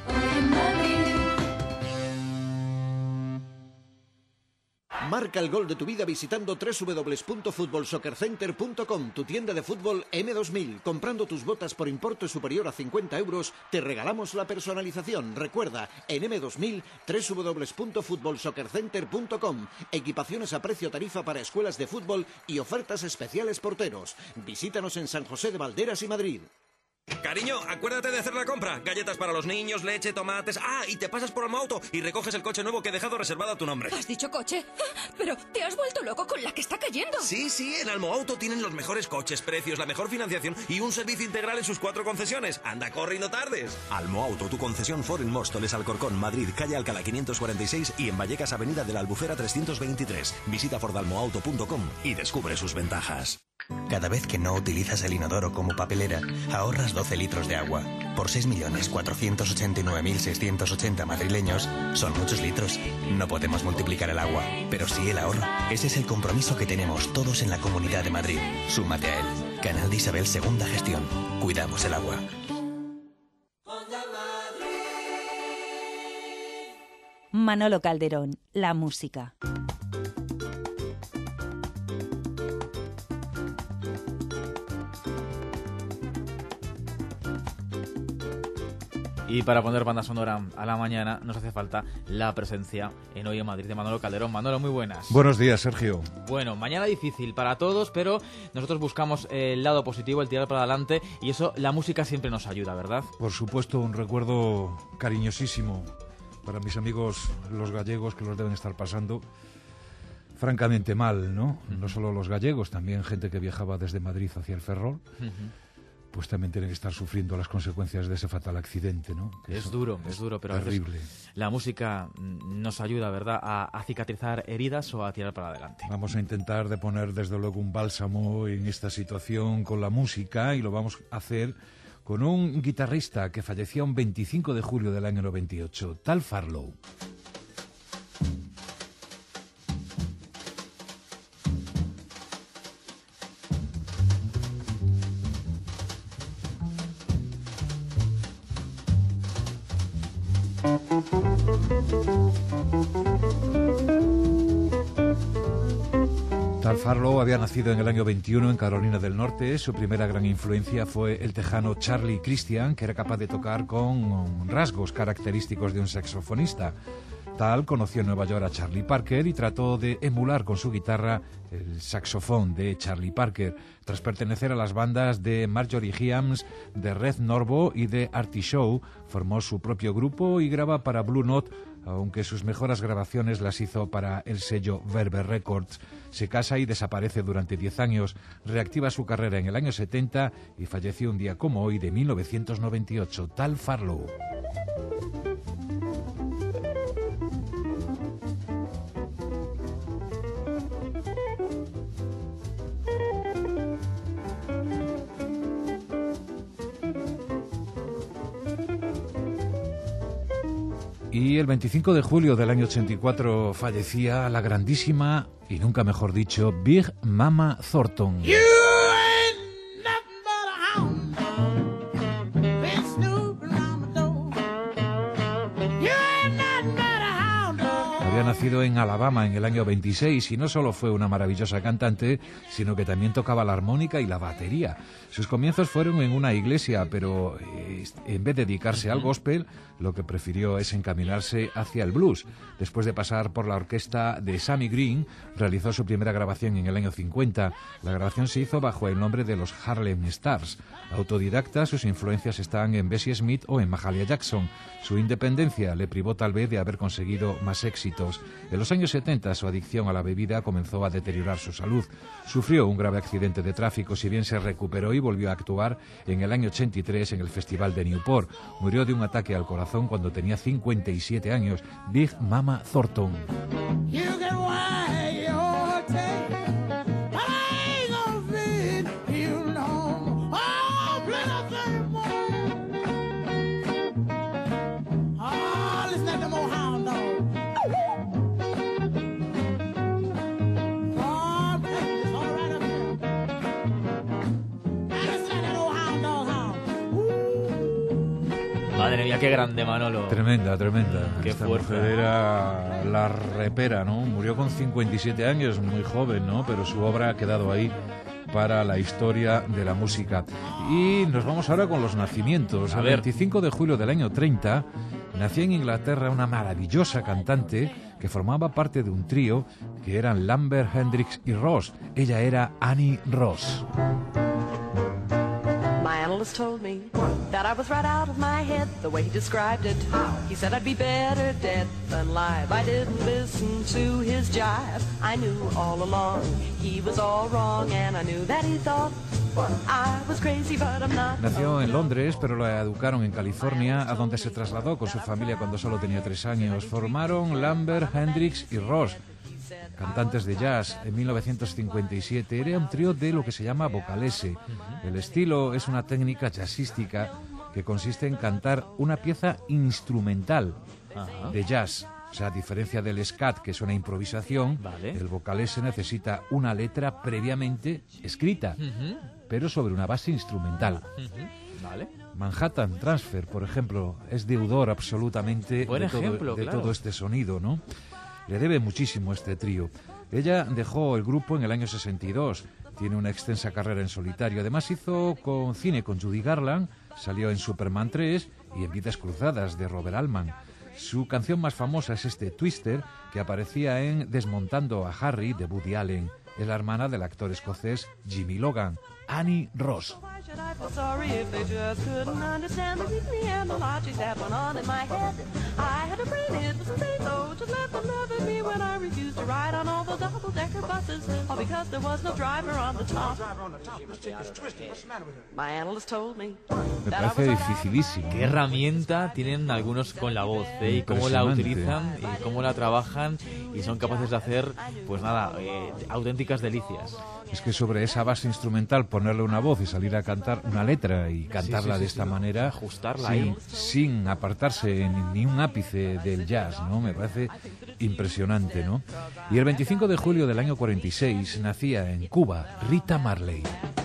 Marca el gol de tu vida visitando doble u doble u doble u punto fútbol soccer center punto com, tu tienda de fútbol eme dos mil. Comprando tus botas por importe superior a cincuenta euros, te regalamos la personalización. Recuerda, en eme dos mil, doble u doble u doble u punto fútbol soccer center punto com. Equipaciones a precio tarifa para escuelas de fútbol y ofertas especiales porteros. Visítanos en San José de Valderas y Madrid. Cariño, acuérdate de hacer la compra. Galletas para los niños, leche, tomates... Ah, y te pasas por Almoauto y recoges el coche nuevo que he dejado reservado a tu nombre. ¿Has dicho coche? Pero te has vuelto loco con la que está cayendo. Sí, sí, en Almoauto tienen los mejores coches, precios, la mejor financiación y un servicio integral en sus cuatro concesiones. Anda, corre y no tardes. Almoauto, tu concesión Ford en Móstoles, Alcorcón, Madrid, calle Alcalá quinientos cuarenta y seis y en Vallecas, avenida de la Albufera trescientos veintitrés. Visita ford almoauto punto com y descubre sus ventajas. Cada vez que no utilizas el inodoro como papelera, ahorras doce litros de agua. Por seis millones cuatrocientos ochenta y nueve mil seiscientos ochenta madrileños, son muchos litros. No podemos multiplicar el agua, pero sí el ahorro. Ese es el compromiso que tenemos todos en la Comunidad de Madrid. Súmate a él. Canal de Isabel Segunda Gestión. Cuidamos el agua. Manolo Calderón, la música. Y para poner banda sonora a la mañana nos hace falta la presencia en Hoy en Madrid de Manolo Calderón. Manolo, muy buenas. Buenos días, Sergio. Bueno, mañana difícil para todos, pero nosotros buscamos el lado positivo, el tirar para adelante, y eso la música siempre nos ayuda, ¿verdad? Por supuesto, un recuerdo cariñosísimo para mis amigos los gallegos, que los deben estar pasando francamente mal, ¿no? Uh-huh. No solo los gallegos, también gente que viajaba desde Madrid hacia el Ferrol. Uh-huh. Pues también tienen que estar sufriendo las consecuencias de ese fatal accidente, ¿no? Que es duro, es duro, pero terrible. A veces la música nos ayuda, ¿verdad?, a, a cicatrizar heridas o a tirar para adelante. Vamos a intentar de poner, desde luego, un bálsamo en esta situación con la música, y lo vamos a hacer con un guitarrista que falleció un veinticinco de julio del año noventa y ocho, Tal Farlow. Tal Farlow había nacido en el año veintiuno en Carolina del Norte. Su primera gran influencia fue el tejano Charlie Christian, que era capaz de tocar con rasgos característicos de un saxofonista. Tal conoció en Nueva York a Charlie Parker y trató de emular con su guitarra el saxofón de Charlie Parker. Tras pertenecer a las bandas de Marjorie Hyams, de Red Norvo y de Artie Shaw, formó su propio grupo y graba para Blue Note, aunque sus mejores grabaciones las hizo para el sello Verve Records. Se casa y desaparece durante diez años. Reactiva su carrera en el año setenta y falleció un día como hoy de mil novecientos noventa y ocho. Tal Farlow. Y el veinticinco de julio del año ochenta y cuatro fallecía la grandísima y nunca mejor dicho, Big Mama Thornton. You ain't nothing but a hound, been snooping around my door. You ain't nothing but a hound dog. Había nacido en Alabama en el año veintiséis y no solo fue una maravillosa cantante, sino que también tocaba la armónica y la batería. Sus comienzos fueron en una iglesia, pero eh, en vez de dedicarse al gospel, lo que prefirió es encaminarse hacia el blues. Después de pasar por la orquesta de Sammy Green, realizó su primera grabación en el año cincuenta. La grabación se hizo bajo el nombre de los Harlem Stars. Autodidacta, sus influencias están en Bessie Smith o en Mahalia Jackson. Su independencia le privó tal vez de haber conseguido más éxitos. En los años setenta, su adicción a la bebida comenzó a deteriorar su salud. Sufrió un grave accidente de tráfico, si bien se recuperó y volvió a actuar en el año ochenta y tres en el Festival de Newport. Murió de un ataque al corazón cuando tenía cincuenta y siete años. Big Mama Thornton. You can wag your tail, but I ain't gonna feed you no. Oh, plenty more. Oh, listen to them old hound dogs. Oh, it's all right up here. Listen to that old hound dog hound. Madre mía, qué grande, Manolo. Tremenda, tremenda. Qué Esta fuerza. mujer era la repera, ¿no? Murió con cincuenta y siete años, muy joven, ¿no? Pero su obra ha quedado ahí para la historia de la música. Y nos vamos ahora con los nacimientos. A El ver. veinticinco de julio del año treinta nació en Inglaterra una maravillosa cantante que formaba parte de un trío que eran Lambert, Hendrix y Ross. Ella era Annie Ross. My analyst told me that I was right out of my head the way he described it. He said I'd be better dead than live. I didn't listen to his jive. I knew all along he was all wrong, and I knew that he thought I was crazy, but I'm not. Nació en Londres, pero la educaron en California, a donde se trasladó con su familia cuando solo tenía tres años. Formaron Lambert, Hendrix y Ross, cantantes de jazz. En mil novecientos cincuenta y siete era un trío de lo que se llama vocalese. El estilo es una técnica jazzística que consiste en cantar una pieza instrumental Ajá. de jazz. O sea, a diferencia del scat, que es una improvisación, Vale. el vocalese necesita una letra previamente escrita, Ujú. pero sobre una base instrumental. Ujú. Vale. Manhattan Transfer, por ejemplo, es deudor absolutamente Buen de, todo, ejemplo, de claro. todo este sonido, ¿no? Le debe muchísimo este trío. Ella dejó el grupo en el año sesenta y dos. Tiene una extensa carrera en solitario. Además hizo con cine con Judy Garland, salió en Superman tres y en Vidas Cruzadas de Robert Altman. Su canción más famosa es este Twister, que aparecía en Desmontando a Harry de Woody Allen. Es la hermana del actor escocés Jimmy Logan, Annie Ross. Why should I feel sorry if they just couldn't understand the reasoning and the logic that went on in my head? I had a brain, it was a brain, so just let them laugh at me when I refused to ride on all the double-decker buses, all because there was no driver on the top. My analyst told me Me that I was parece right. dificilísimo. Qué herramienta tienen algunos con la voz, ¿eh? Y cómo la Impresionante. utilizan y cómo la trabajan y son capaces de hacer, pues nada, eh, auténticas delicias. Es que sobre esa base instrumental ponerle una voz y salir a cantar una letra y cantarla sí, sí, de esta sí. manera, Ajustarla sin, ahí. sin apartarse ni, ni un ápice del jazz, ¿no? Me parece impresionante, ¿no? Y el veinticinco de julio del año cuarenta y seis nacía en Cuba Rita Marley.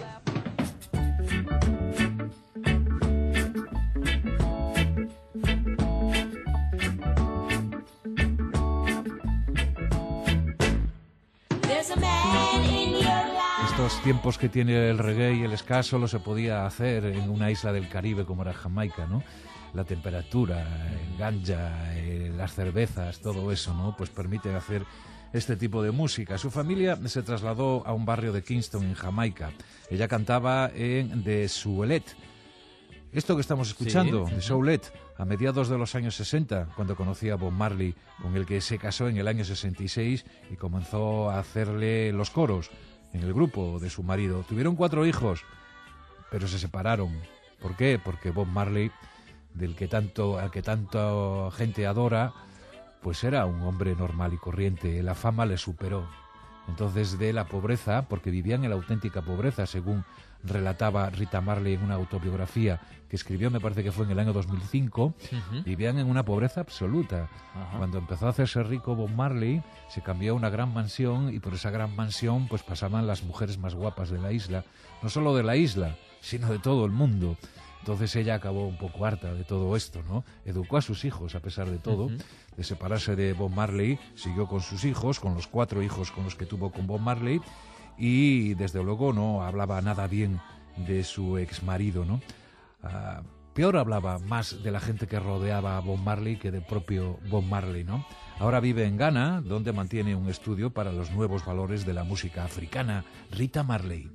Estos tiempos que tiene el reggae y el ska solo se podía hacer en una isla del Caribe como era Jamaica, ¿no? La temperatura, el ganja, eh, las cervezas, todo eso, ¿no? Pues permite hacer este tipo de música. Su familia se trasladó a un barrio de Kingston, en Jamaica. Ella cantaba en The Soulette. Esto que estamos escuchando, Sí. The Soulette, a mediados de los años sesenta, cuando conocí a Bob Marley, con el que se casó en el año sesenta y seis y comenzó a hacerle los coros en el grupo de su marido. Tuvieron cuatro hijos, pero se separaron. ¿Por qué? Porque Bob Marley, del que tanto, al que tanta gente adora, pues era un hombre normal y corriente. La fama le superó. entonces de la pobreza, porque vivían en la auténtica pobreza, según relataba Rita Marley en una autobiografía que escribió, me parece que fue en el año dos mil cinco, uh-huh. vivían en una pobreza absoluta. Uh-huh. Cuando empezó a hacerse rico Bob Marley, se cambió a una gran mansión y por esa gran mansión pues pasaban las mujeres más guapas de la isla, no solo de la isla, sino de todo el mundo. Entonces ella acabó un poco harta de todo esto, ¿no? Educó a sus hijos a pesar de todo. Uh-huh. De separarse de Bob Marley, siguió con sus hijos, con los cuatro hijos con los que tuvo con Bob Marley, y desde luego no hablaba nada bien de su ex marido, ¿no? Uh, peor hablaba más de la gente que rodeaba a Bob Marley que del propio Bob Marley, ¿no? Ahora vive en Ghana, donde mantiene un estudio para los nuevos valores de la música africana. Rita Marley.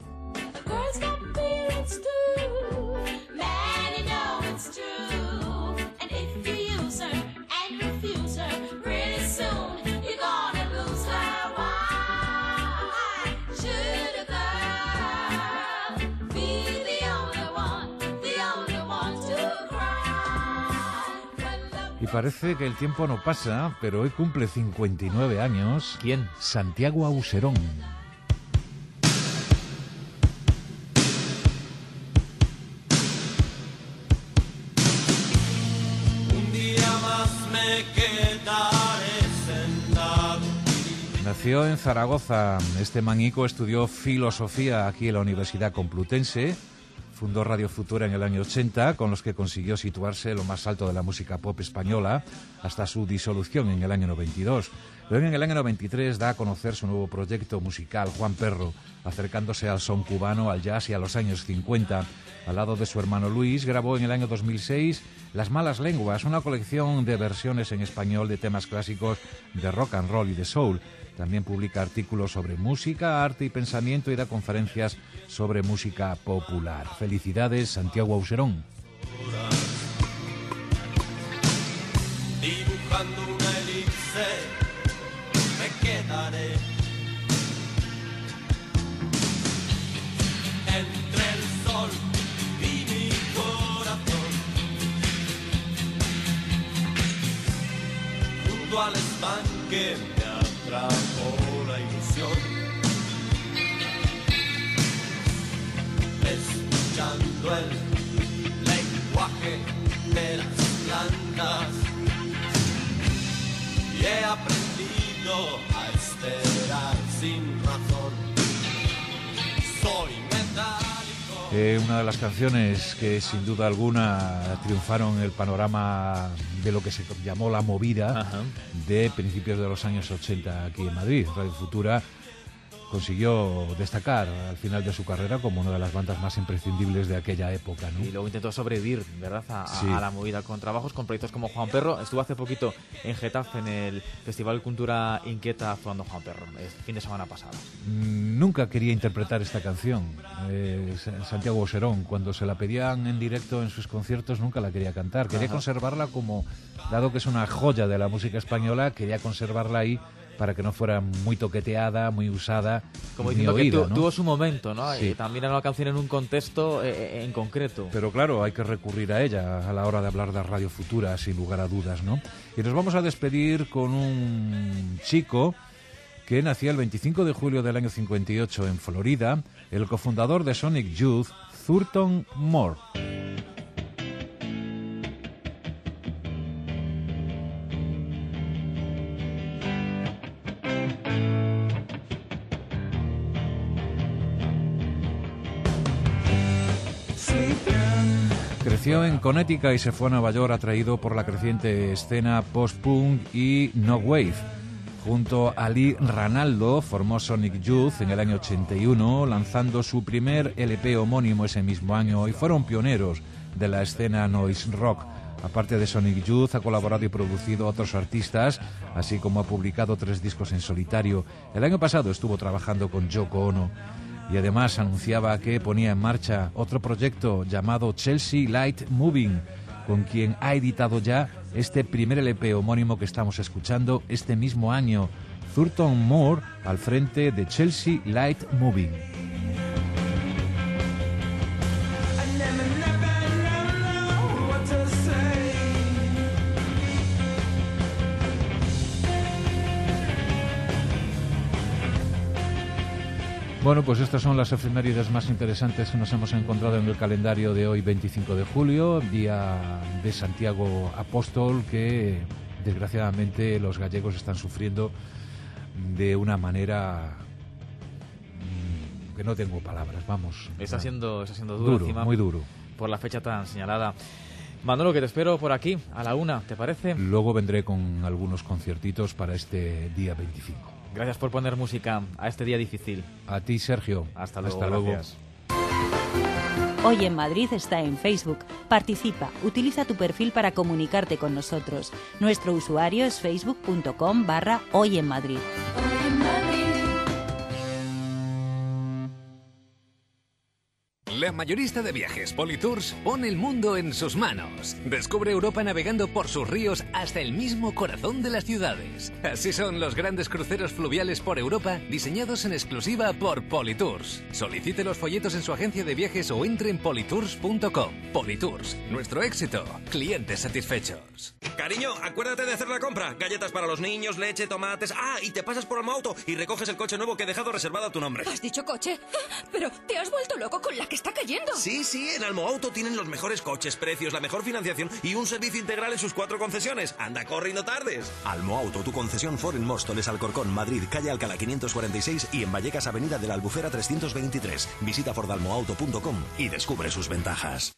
Y parece que el tiempo no pasa, pero hoy cumple cincuenta y nueve años. ¿Quién? Santiago Auserón. Un día más me quedaré sentado. Nació en Zaragoza. Este manico estudió filosofía aquí en la Universidad Complutense. Fundó Radio Futura en el año ochenta, con los que consiguió situarse en lo más alto de la música pop española, hasta su disolución en el año noventa y dos. Luego, en el año noventa y tres, da a conocer su nuevo proyecto musical, Juan Perro, acercándose al son cubano, al jazz y a los años cincuenta. Al lado de su hermano Luis, grabó en el año dos mil seis Las Malas Lenguas, una colección de versiones en español de temas clásicos de rock and roll y de soul. También publica artículos sobre música, arte y pensamiento y da conferencias sobre música popular. Felicidades, Santiago Auserón. Dibujando una elipse me quedaré entre el sol y mi corazón, junto al estanque me atrapó la ilusión, escuchando el lenguaje de las plantas, y he aprendido a esperar sin razón. Soy metálico. Eh, una de las canciones que sin duda alguna triunfaron en el panorama de lo que se llamó la movida. Ajá. De principios de los años ochenta aquí en Madrid. Radio Futura consiguió destacar al final de su carrera como una de las bandas más imprescindibles de aquella época, ¿no? Y luego intentó sobrevivir, ¿verdad?, a, sí. a la movida con trabajos, con proyectos como Juan Perro. Estuvo hace poquito en Getafe en el Festival Cultura Inquieta actuando Juan Perro, el fin de semana pasado. Nunca quería interpretar esta canción, eh, Santiago Auserón. Cuando se la pedían en directo en sus conciertos nunca la quería cantar. Quería Ajá. conservarla como, dado que es una joya de la música española, quería conservarla ahí para que no fuera muy toqueteada, muy usada, como diciendo oída, que tu, ¿no? tuvo su momento, ¿no? Sí. Y también era una canción en un contexto eh, en concreto. Pero claro, hay que recurrir a ella a la hora de hablar de Radio Futura, sin lugar a dudas, ¿no? Y nos vamos a despedir con un chico que nació el veinticinco de julio del año cincuenta y ocho en Florida, el cofundador de Sonic Youth, Thurston Moore. Creció en Connecticut y se fue a Nueva York atraído por la creciente escena post-punk y no wave. Junto a Lee Ranaldo formó Sonic Youth en el año ochenta y uno, lanzando su primer L P homónimo ese mismo año, y fueron pioneros de la escena noise rock. Aparte de Sonic Youth, ha colaborado y producido a otros artistas, así como ha publicado tres discos en solitario. El año pasado estuvo trabajando con Yoko Ono. Y además anunciaba que ponía en marcha otro proyecto llamado Chelsea Light Moving, con quien ha editado ya este primer L P homónimo que estamos escuchando este mismo año. Thurston Moore al frente de Chelsea Light Moving. Bueno, pues estas son las efemérides más interesantes que nos hemos encontrado en el calendario de hoy, veinticinco de julio, día de Santiago Apóstol, que desgraciadamente los gallegos están sufriendo de una manera que no tengo palabras, vamos. Está siendo, está siendo duro, duro encima, muy duro. Por la fecha tan señalada. Manolo, que te espero por aquí, a la una, ¿te parece? Luego vendré con algunos conciertitos para este día veinticinco. Gracias por poner música a este día difícil. A ti, Sergio. Hasta luego. Hasta luego. Gracias. Hoy en Madrid está en Facebook. Participa, utiliza tu perfil para comunicarte con nosotros. Nuestro usuario es facebook.com barra Hoy en Madrid. La mayorista de viajes Politours pone el mundo en sus manos. Descubre Europa navegando por sus ríos hasta el mismo corazón de las ciudades. Así son los grandes cruceros fluviales por Europa, diseñados en exclusiva por Politours. Solicite los folletos en su agencia de viajes o entre en politours punto com. Politours, nuestro éxito, clientes satisfechos. Cariño, acuérdate de hacer la compra. Galletas para los niños, leche, tomates... Ah, y te pasas por Almoauto y recoges el coche nuevo que he dejado reservado a tu nombre. ¿Has dicho coche? Pero te has vuelto loco con la que está cayendo. Sí, sí, en Almoauto tienen los mejores coches, precios, la mejor financiación y un servicio integral en sus cuatro concesiones. Anda, corre y no tardes. Almoauto, tu concesión Ford en Móstoles, Alcorcón, Madrid, calle Alcalá quinientos cuarenta y seis y en Vallecas, avenida de la Albufera trescientos veintitrés. Visita ford almoauto punto com y descubre sus ventajas.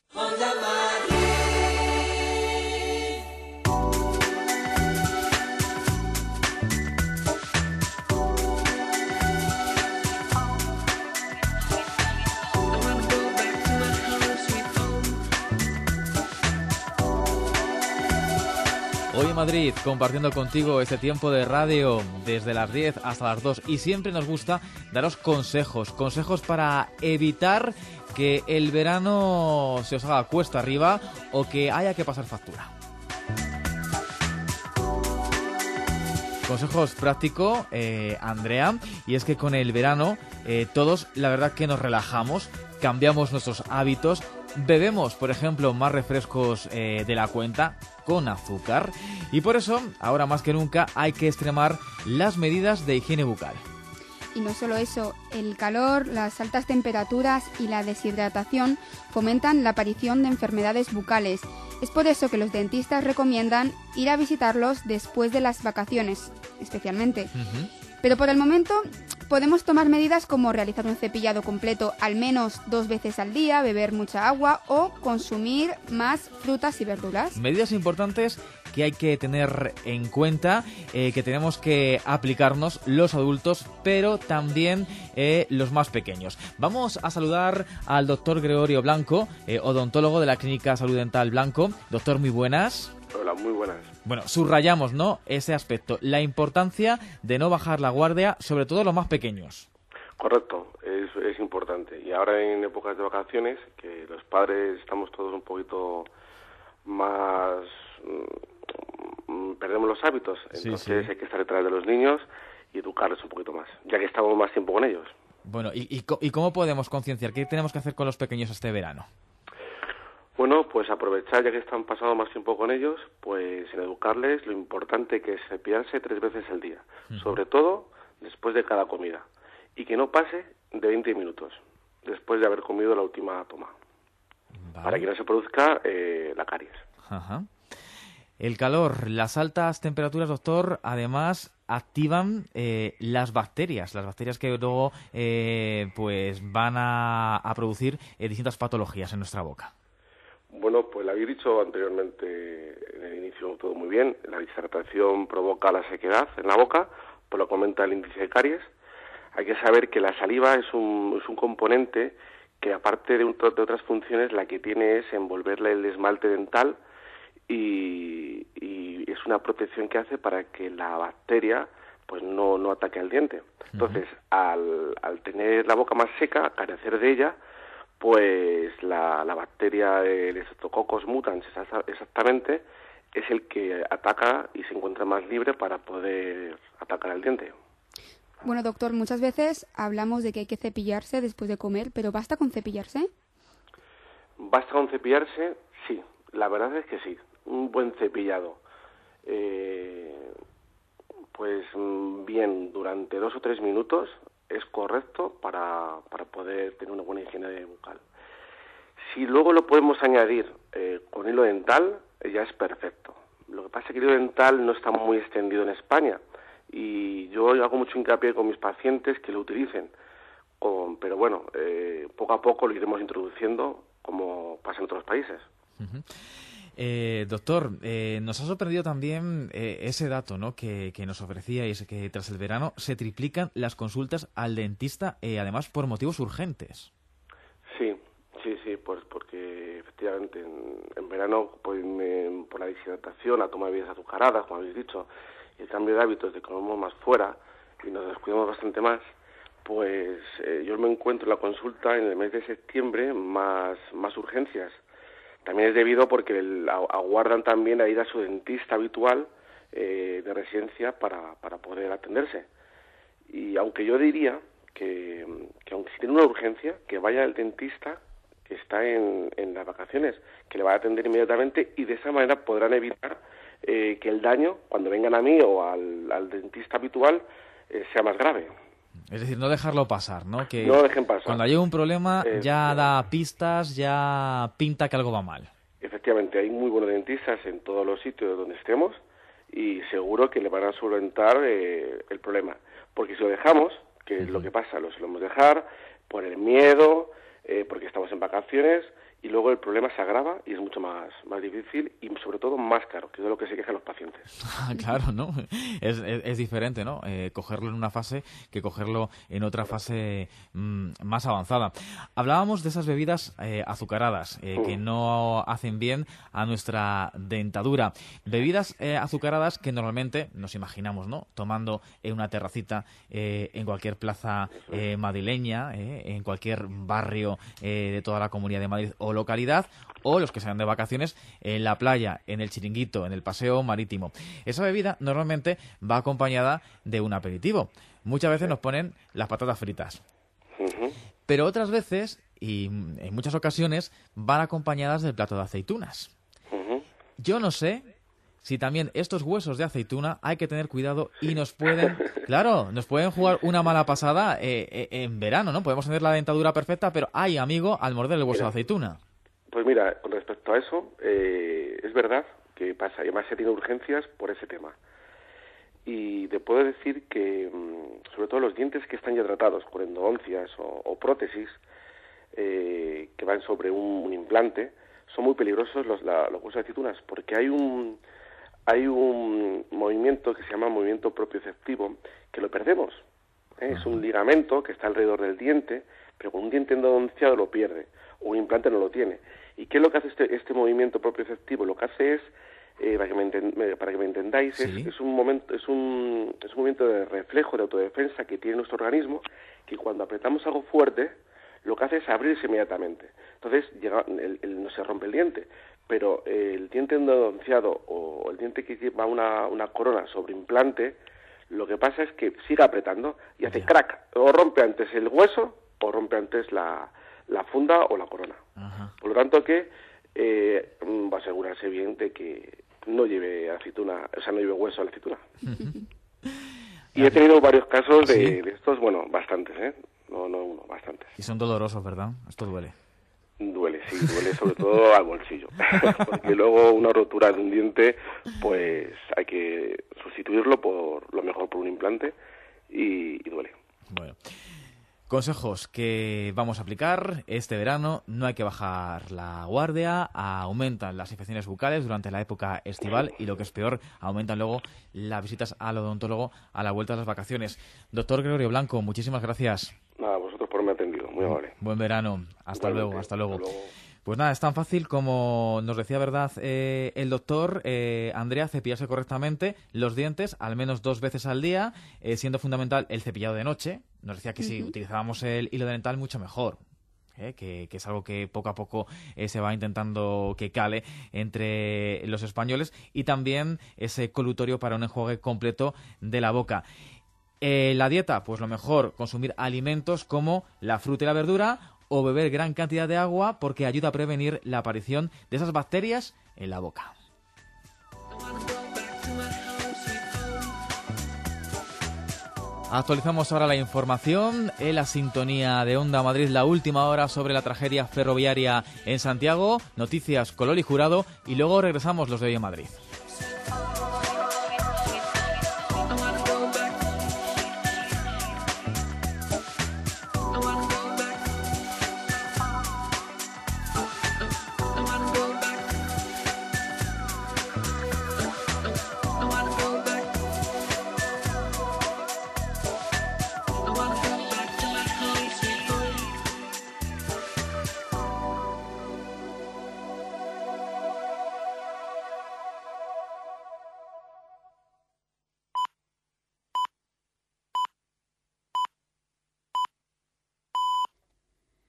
Hoy en Madrid, compartiendo contigo este tiempo de radio desde las diez hasta las dos, y siempre nos gusta daros consejos, consejos para evitar que el verano se os haga cuesta arriba o que haya que pasar factura. Consejos prácticos, eh, Andrea, y es que con el verano eh, todos la verdad que nos relajamos, cambiamos nuestros hábitos, bebemos, por ejemplo, más refrescos eh, de la cuenta con azúcar, y por eso, ahora más que nunca, hay que extremar las medidas de higiene bucal. Y no solo eso, el calor, las altas temperaturas y la deshidratación fomentan la aparición de enfermedades bucales. Es por eso que los dentistas recomiendan ir a visitarlos después de las vacaciones, especialmente. Uh-huh. Pero por el momento podemos tomar medidas como realizar un cepillado completo al menos dos veces al día, beber mucha agua o consumir más frutas y verduras. Medidas importantes que hay que tener en cuenta, eh, que tenemos que aplicarnos los adultos, pero también eh, los más pequeños. Vamos a saludar al doctor Gregorio Blanco, eh, odontólogo de la Clínica Salud Dental Blanco. Doctor, muy buenas. Hola, muy buenas. Bueno, subrayamos, ¿no?, ese aspecto, la importancia de no bajar la guardia, sobre todo los más pequeños. Correcto, es, es importante. Y ahora en épocas de vacaciones, que los padres estamos todos un poquito más... Mmm, perdemos los hábitos, entonces sí, sí. Hay que estar detrás de los niños y educarles un poquito más, ya que estamos más tiempo con ellos. Bueno, ¿y, y, y cómo podemos concienciar? ¿Qué tenemos que hacer con los pequeños este verano? Bueno, pues aprovechar, ya que están pasando más tiempo con ellos, pues en educarles lo importante que es cepillarse tres veces al día, uh-huh. Sobre todo después de cada comida, y que no pase de veinte minutos después de haber comido la última toma, vale. Para que no se produzca eh, la caries. Ajá. El calor, las altas temperaturas, doctor, además activan eh, las bacterias, las bacterias que luego eh, pues van a, a producir eh, distintas patologías en nuestra boca. Bueno, pues lo habéis dicho anteriormente en el inicio todo muy bien. La deshidratación provoca la sequedad en la boca, pues lo comenta el índice de caries. Hay que saber que la saliva es un, es un componente que, aparte de, un, de otras funciones, la que tiene es envolverle el esmalte dental y, y es una protección que hace para que la bacteria pues no, no ataque al diente. Entonces, uh-huh. al, al tener la boca más seca, carecer de ella, pues la, la bacteria del Streptococcus mutans exactamente es el que ataca y se encuentra más libre para poder atacar al diente. Bueno, doctor, muchas veces hablamos de que hay que cepillarse después de comer, ¿pero basta con cepillarse? ¿Basta con cepillarse? Sí, la verdad es que sí. Un buen cepillado. Eh, pues bien, durante dos o tres minutos es correcto para, para poder tener una buena higiene bucal. Si luego lo podemos añadir eh, con hilo dental, eh, ya es perfecto. Lo que pasa es que el hilo dental no está muy extendido en España y yo hago mucho hincapié con mis pacientes que lo utilicen. Con, pero bueno, eh, poco a poco lo iremos introduciendo como pasa en otros países. Uh-huh. Eh, doctor, eh, nos ha sorprendido también eh, ese dato, ¿no?, que, que nos ofrecía, y es que tras el verano se triplican las consultas al dentista, eh, además por motivos urgentes. Sí, sí, sí, pues porque efectivamente en, en verano pues, me, por la deshidratación, la toma de bebidas azucaradas, como habéis dicho, y el cambio de hábitos de que comemos más fuera y nos descuidamos bastante más, pues eh, yo me encuentro en la consulta en el mes de septiembre más, más urgencias. También es debido porque el, aguardan también a ir a su dentista habitual eh, de residencia para, para poder atenderse. Y aunque yo diría que, que aunque si tiene una urgencia, que vaya al dentista que está en, en las vacaciones, que le va a atender inmediatamente y de esa manera podrán evitar eh, que el daño, cuando vengan a mí o al, al dentista habitual, eh, sea más grave. Es decir, no dejarlo pasar, ¿no? Que no dejen pasar. Cuando hay un problema eh, ya eh, da pistas, ya pinta que algo va mal. Efectivamente, hay muy buenos dentistas en todos los sitios donde estemos y seguro que le van a solventar eh, el problema. Porque si lo dejamos, que es uh-huh. lo que pasa, lo solemos dejar por el miedo, eh, porque estamos en vacaciones, y luego el problema se agrava y es mucho más, más difícil y sobre todo más caro, que es de lo que se quejan los pacientes. Claro, ¿no? Es, es, es diferente, ¿no? Eh, cogerlo en una fase que cogerlo en otra fase mmm, más avanzada. Hablábamos de esas bebidas eh, azucaradas eh, uh. que no hacen bien a nuestra dentadura. Bebidas eh, azucaradas que normalmente nos imaginamos, ¿no?, tomando en una terracita eh, en cualquier plaza eh, madrileña, eh, en cualquier barrio eh, de toda la Comunidad de Madrid o localidad, o los que se van de vacaciones en la playa, en el chiringuito, en el paseo marítimo. Esa bebida normalmente va acompañada de un aperitivo. Muchas veces nos ponen las patatas fritas. Uh-huh. Pero otras veces, y en muchas ocasiones, van acompañadas del plato de aceitunas. Uh-huh. Yo no sé si también estos huesos de aceituna hay que tener cuidado y nos pueden, claro, nos pueden jugar una mala pasada eh, eh, en verano, ¿no? Podemos tener la dentadura perfecta, pero ¡ay, amigo!, al morder el hueso mira, de aceituna. Pues mira, con respecto a eso, eh, es verdad que pasa, y además se tiene urgencias por ese tema. Y te puedo decir que, sobre todo los dientes que están ya tratados con endodoncias o, o prótesis, eh, que van sobre un, un implante, son muy peligrosos los, la, los huesos de aceitunas, porque hay un... Hay un movimiento que se llama movimiento propioceptivo, que lo perdemos. ¿eh? Es un ligamento que está alrededor del diente, pero con un diente endodonciado lo pierde, o un implante no lo tiene. ¿Y qué es lo que hace este, este movimiento propioceptivo? Lo que hace es, eh, para, que me enten, para que me entendáis, ¿Sí? es, es, un momento, es, un, es un movimiento de reflejo, de autodefensa que tiene nuestro organismo, que cuando apretamos algo fuerte, lo que hace es abrirse inmediatamente. Entonces llega, el, el, no se rompe el diente, pero eh, el diente endodonciado o el diente que lleva una, una corona sobre implante, lo que pasa es que sigue apretando y hace crack. O rompe antes el hueso o rompe antes la, la funda o la corona. Ajá. Por lo tanto que eh, va a asegurarse bien de que no lleve aceituna, o sea, no lleve hueso a la aceituna. Y he tenido varios casos de, ¿Sí? de estos, bueno, bastantes, ¿eh? No, no uno, bastantes. Y son dolorosos, ¿verdad? Esto duele. Duele, sí, duele sobre todo al bolsillo. Porque luego una rotura de un diente, pues hay que sustituirlo por lo mejor por un implante y, y duele. Bueno. Consejos que vamos a aplicar este verano: no hay que bajar la guardia, aumentan las infecciones bucales durante la época estival y, lo que es peor, aumentan luego las visitas al odontólogo a la vuelta de las vacaciones. Doctor Gregorio Blanco, muchísimas gracias. Nada, vosotros por haberme atendido, muy amable. Buen verano, hasta Igualmente, luego, hasta luego. Hasta luego. Pues nada, es tan fácil como nos decía, ¿verdad?, eh, el doctor eh, Andrea, cepillarse correctamente los dientes al menos dos veces al día, eh, siendo fundamental el cepillado de noche. Nos decía que uh-huh. si utilizábamos el hilo dental, mucho mejor. Eh, que, que es algo que poco a poco eh, se va intentando que cale entre los españoles, y también ese colutorio para un enjuague completo de la boca. Eh, la dieta, pues lo mejor, consumir alimentos como la fruta y la verdura, o beber gran cantidad de agua, porque ayuda a prevenir la aparición de esas bacterias en la boca. Actualizamos ahora la información en la sintonía de Onda Madrid, la última hora sobre la tragedia ferroviaria en Santiago, noticias con Loli Jurado y luego regresamos los de Hoy en Madrid.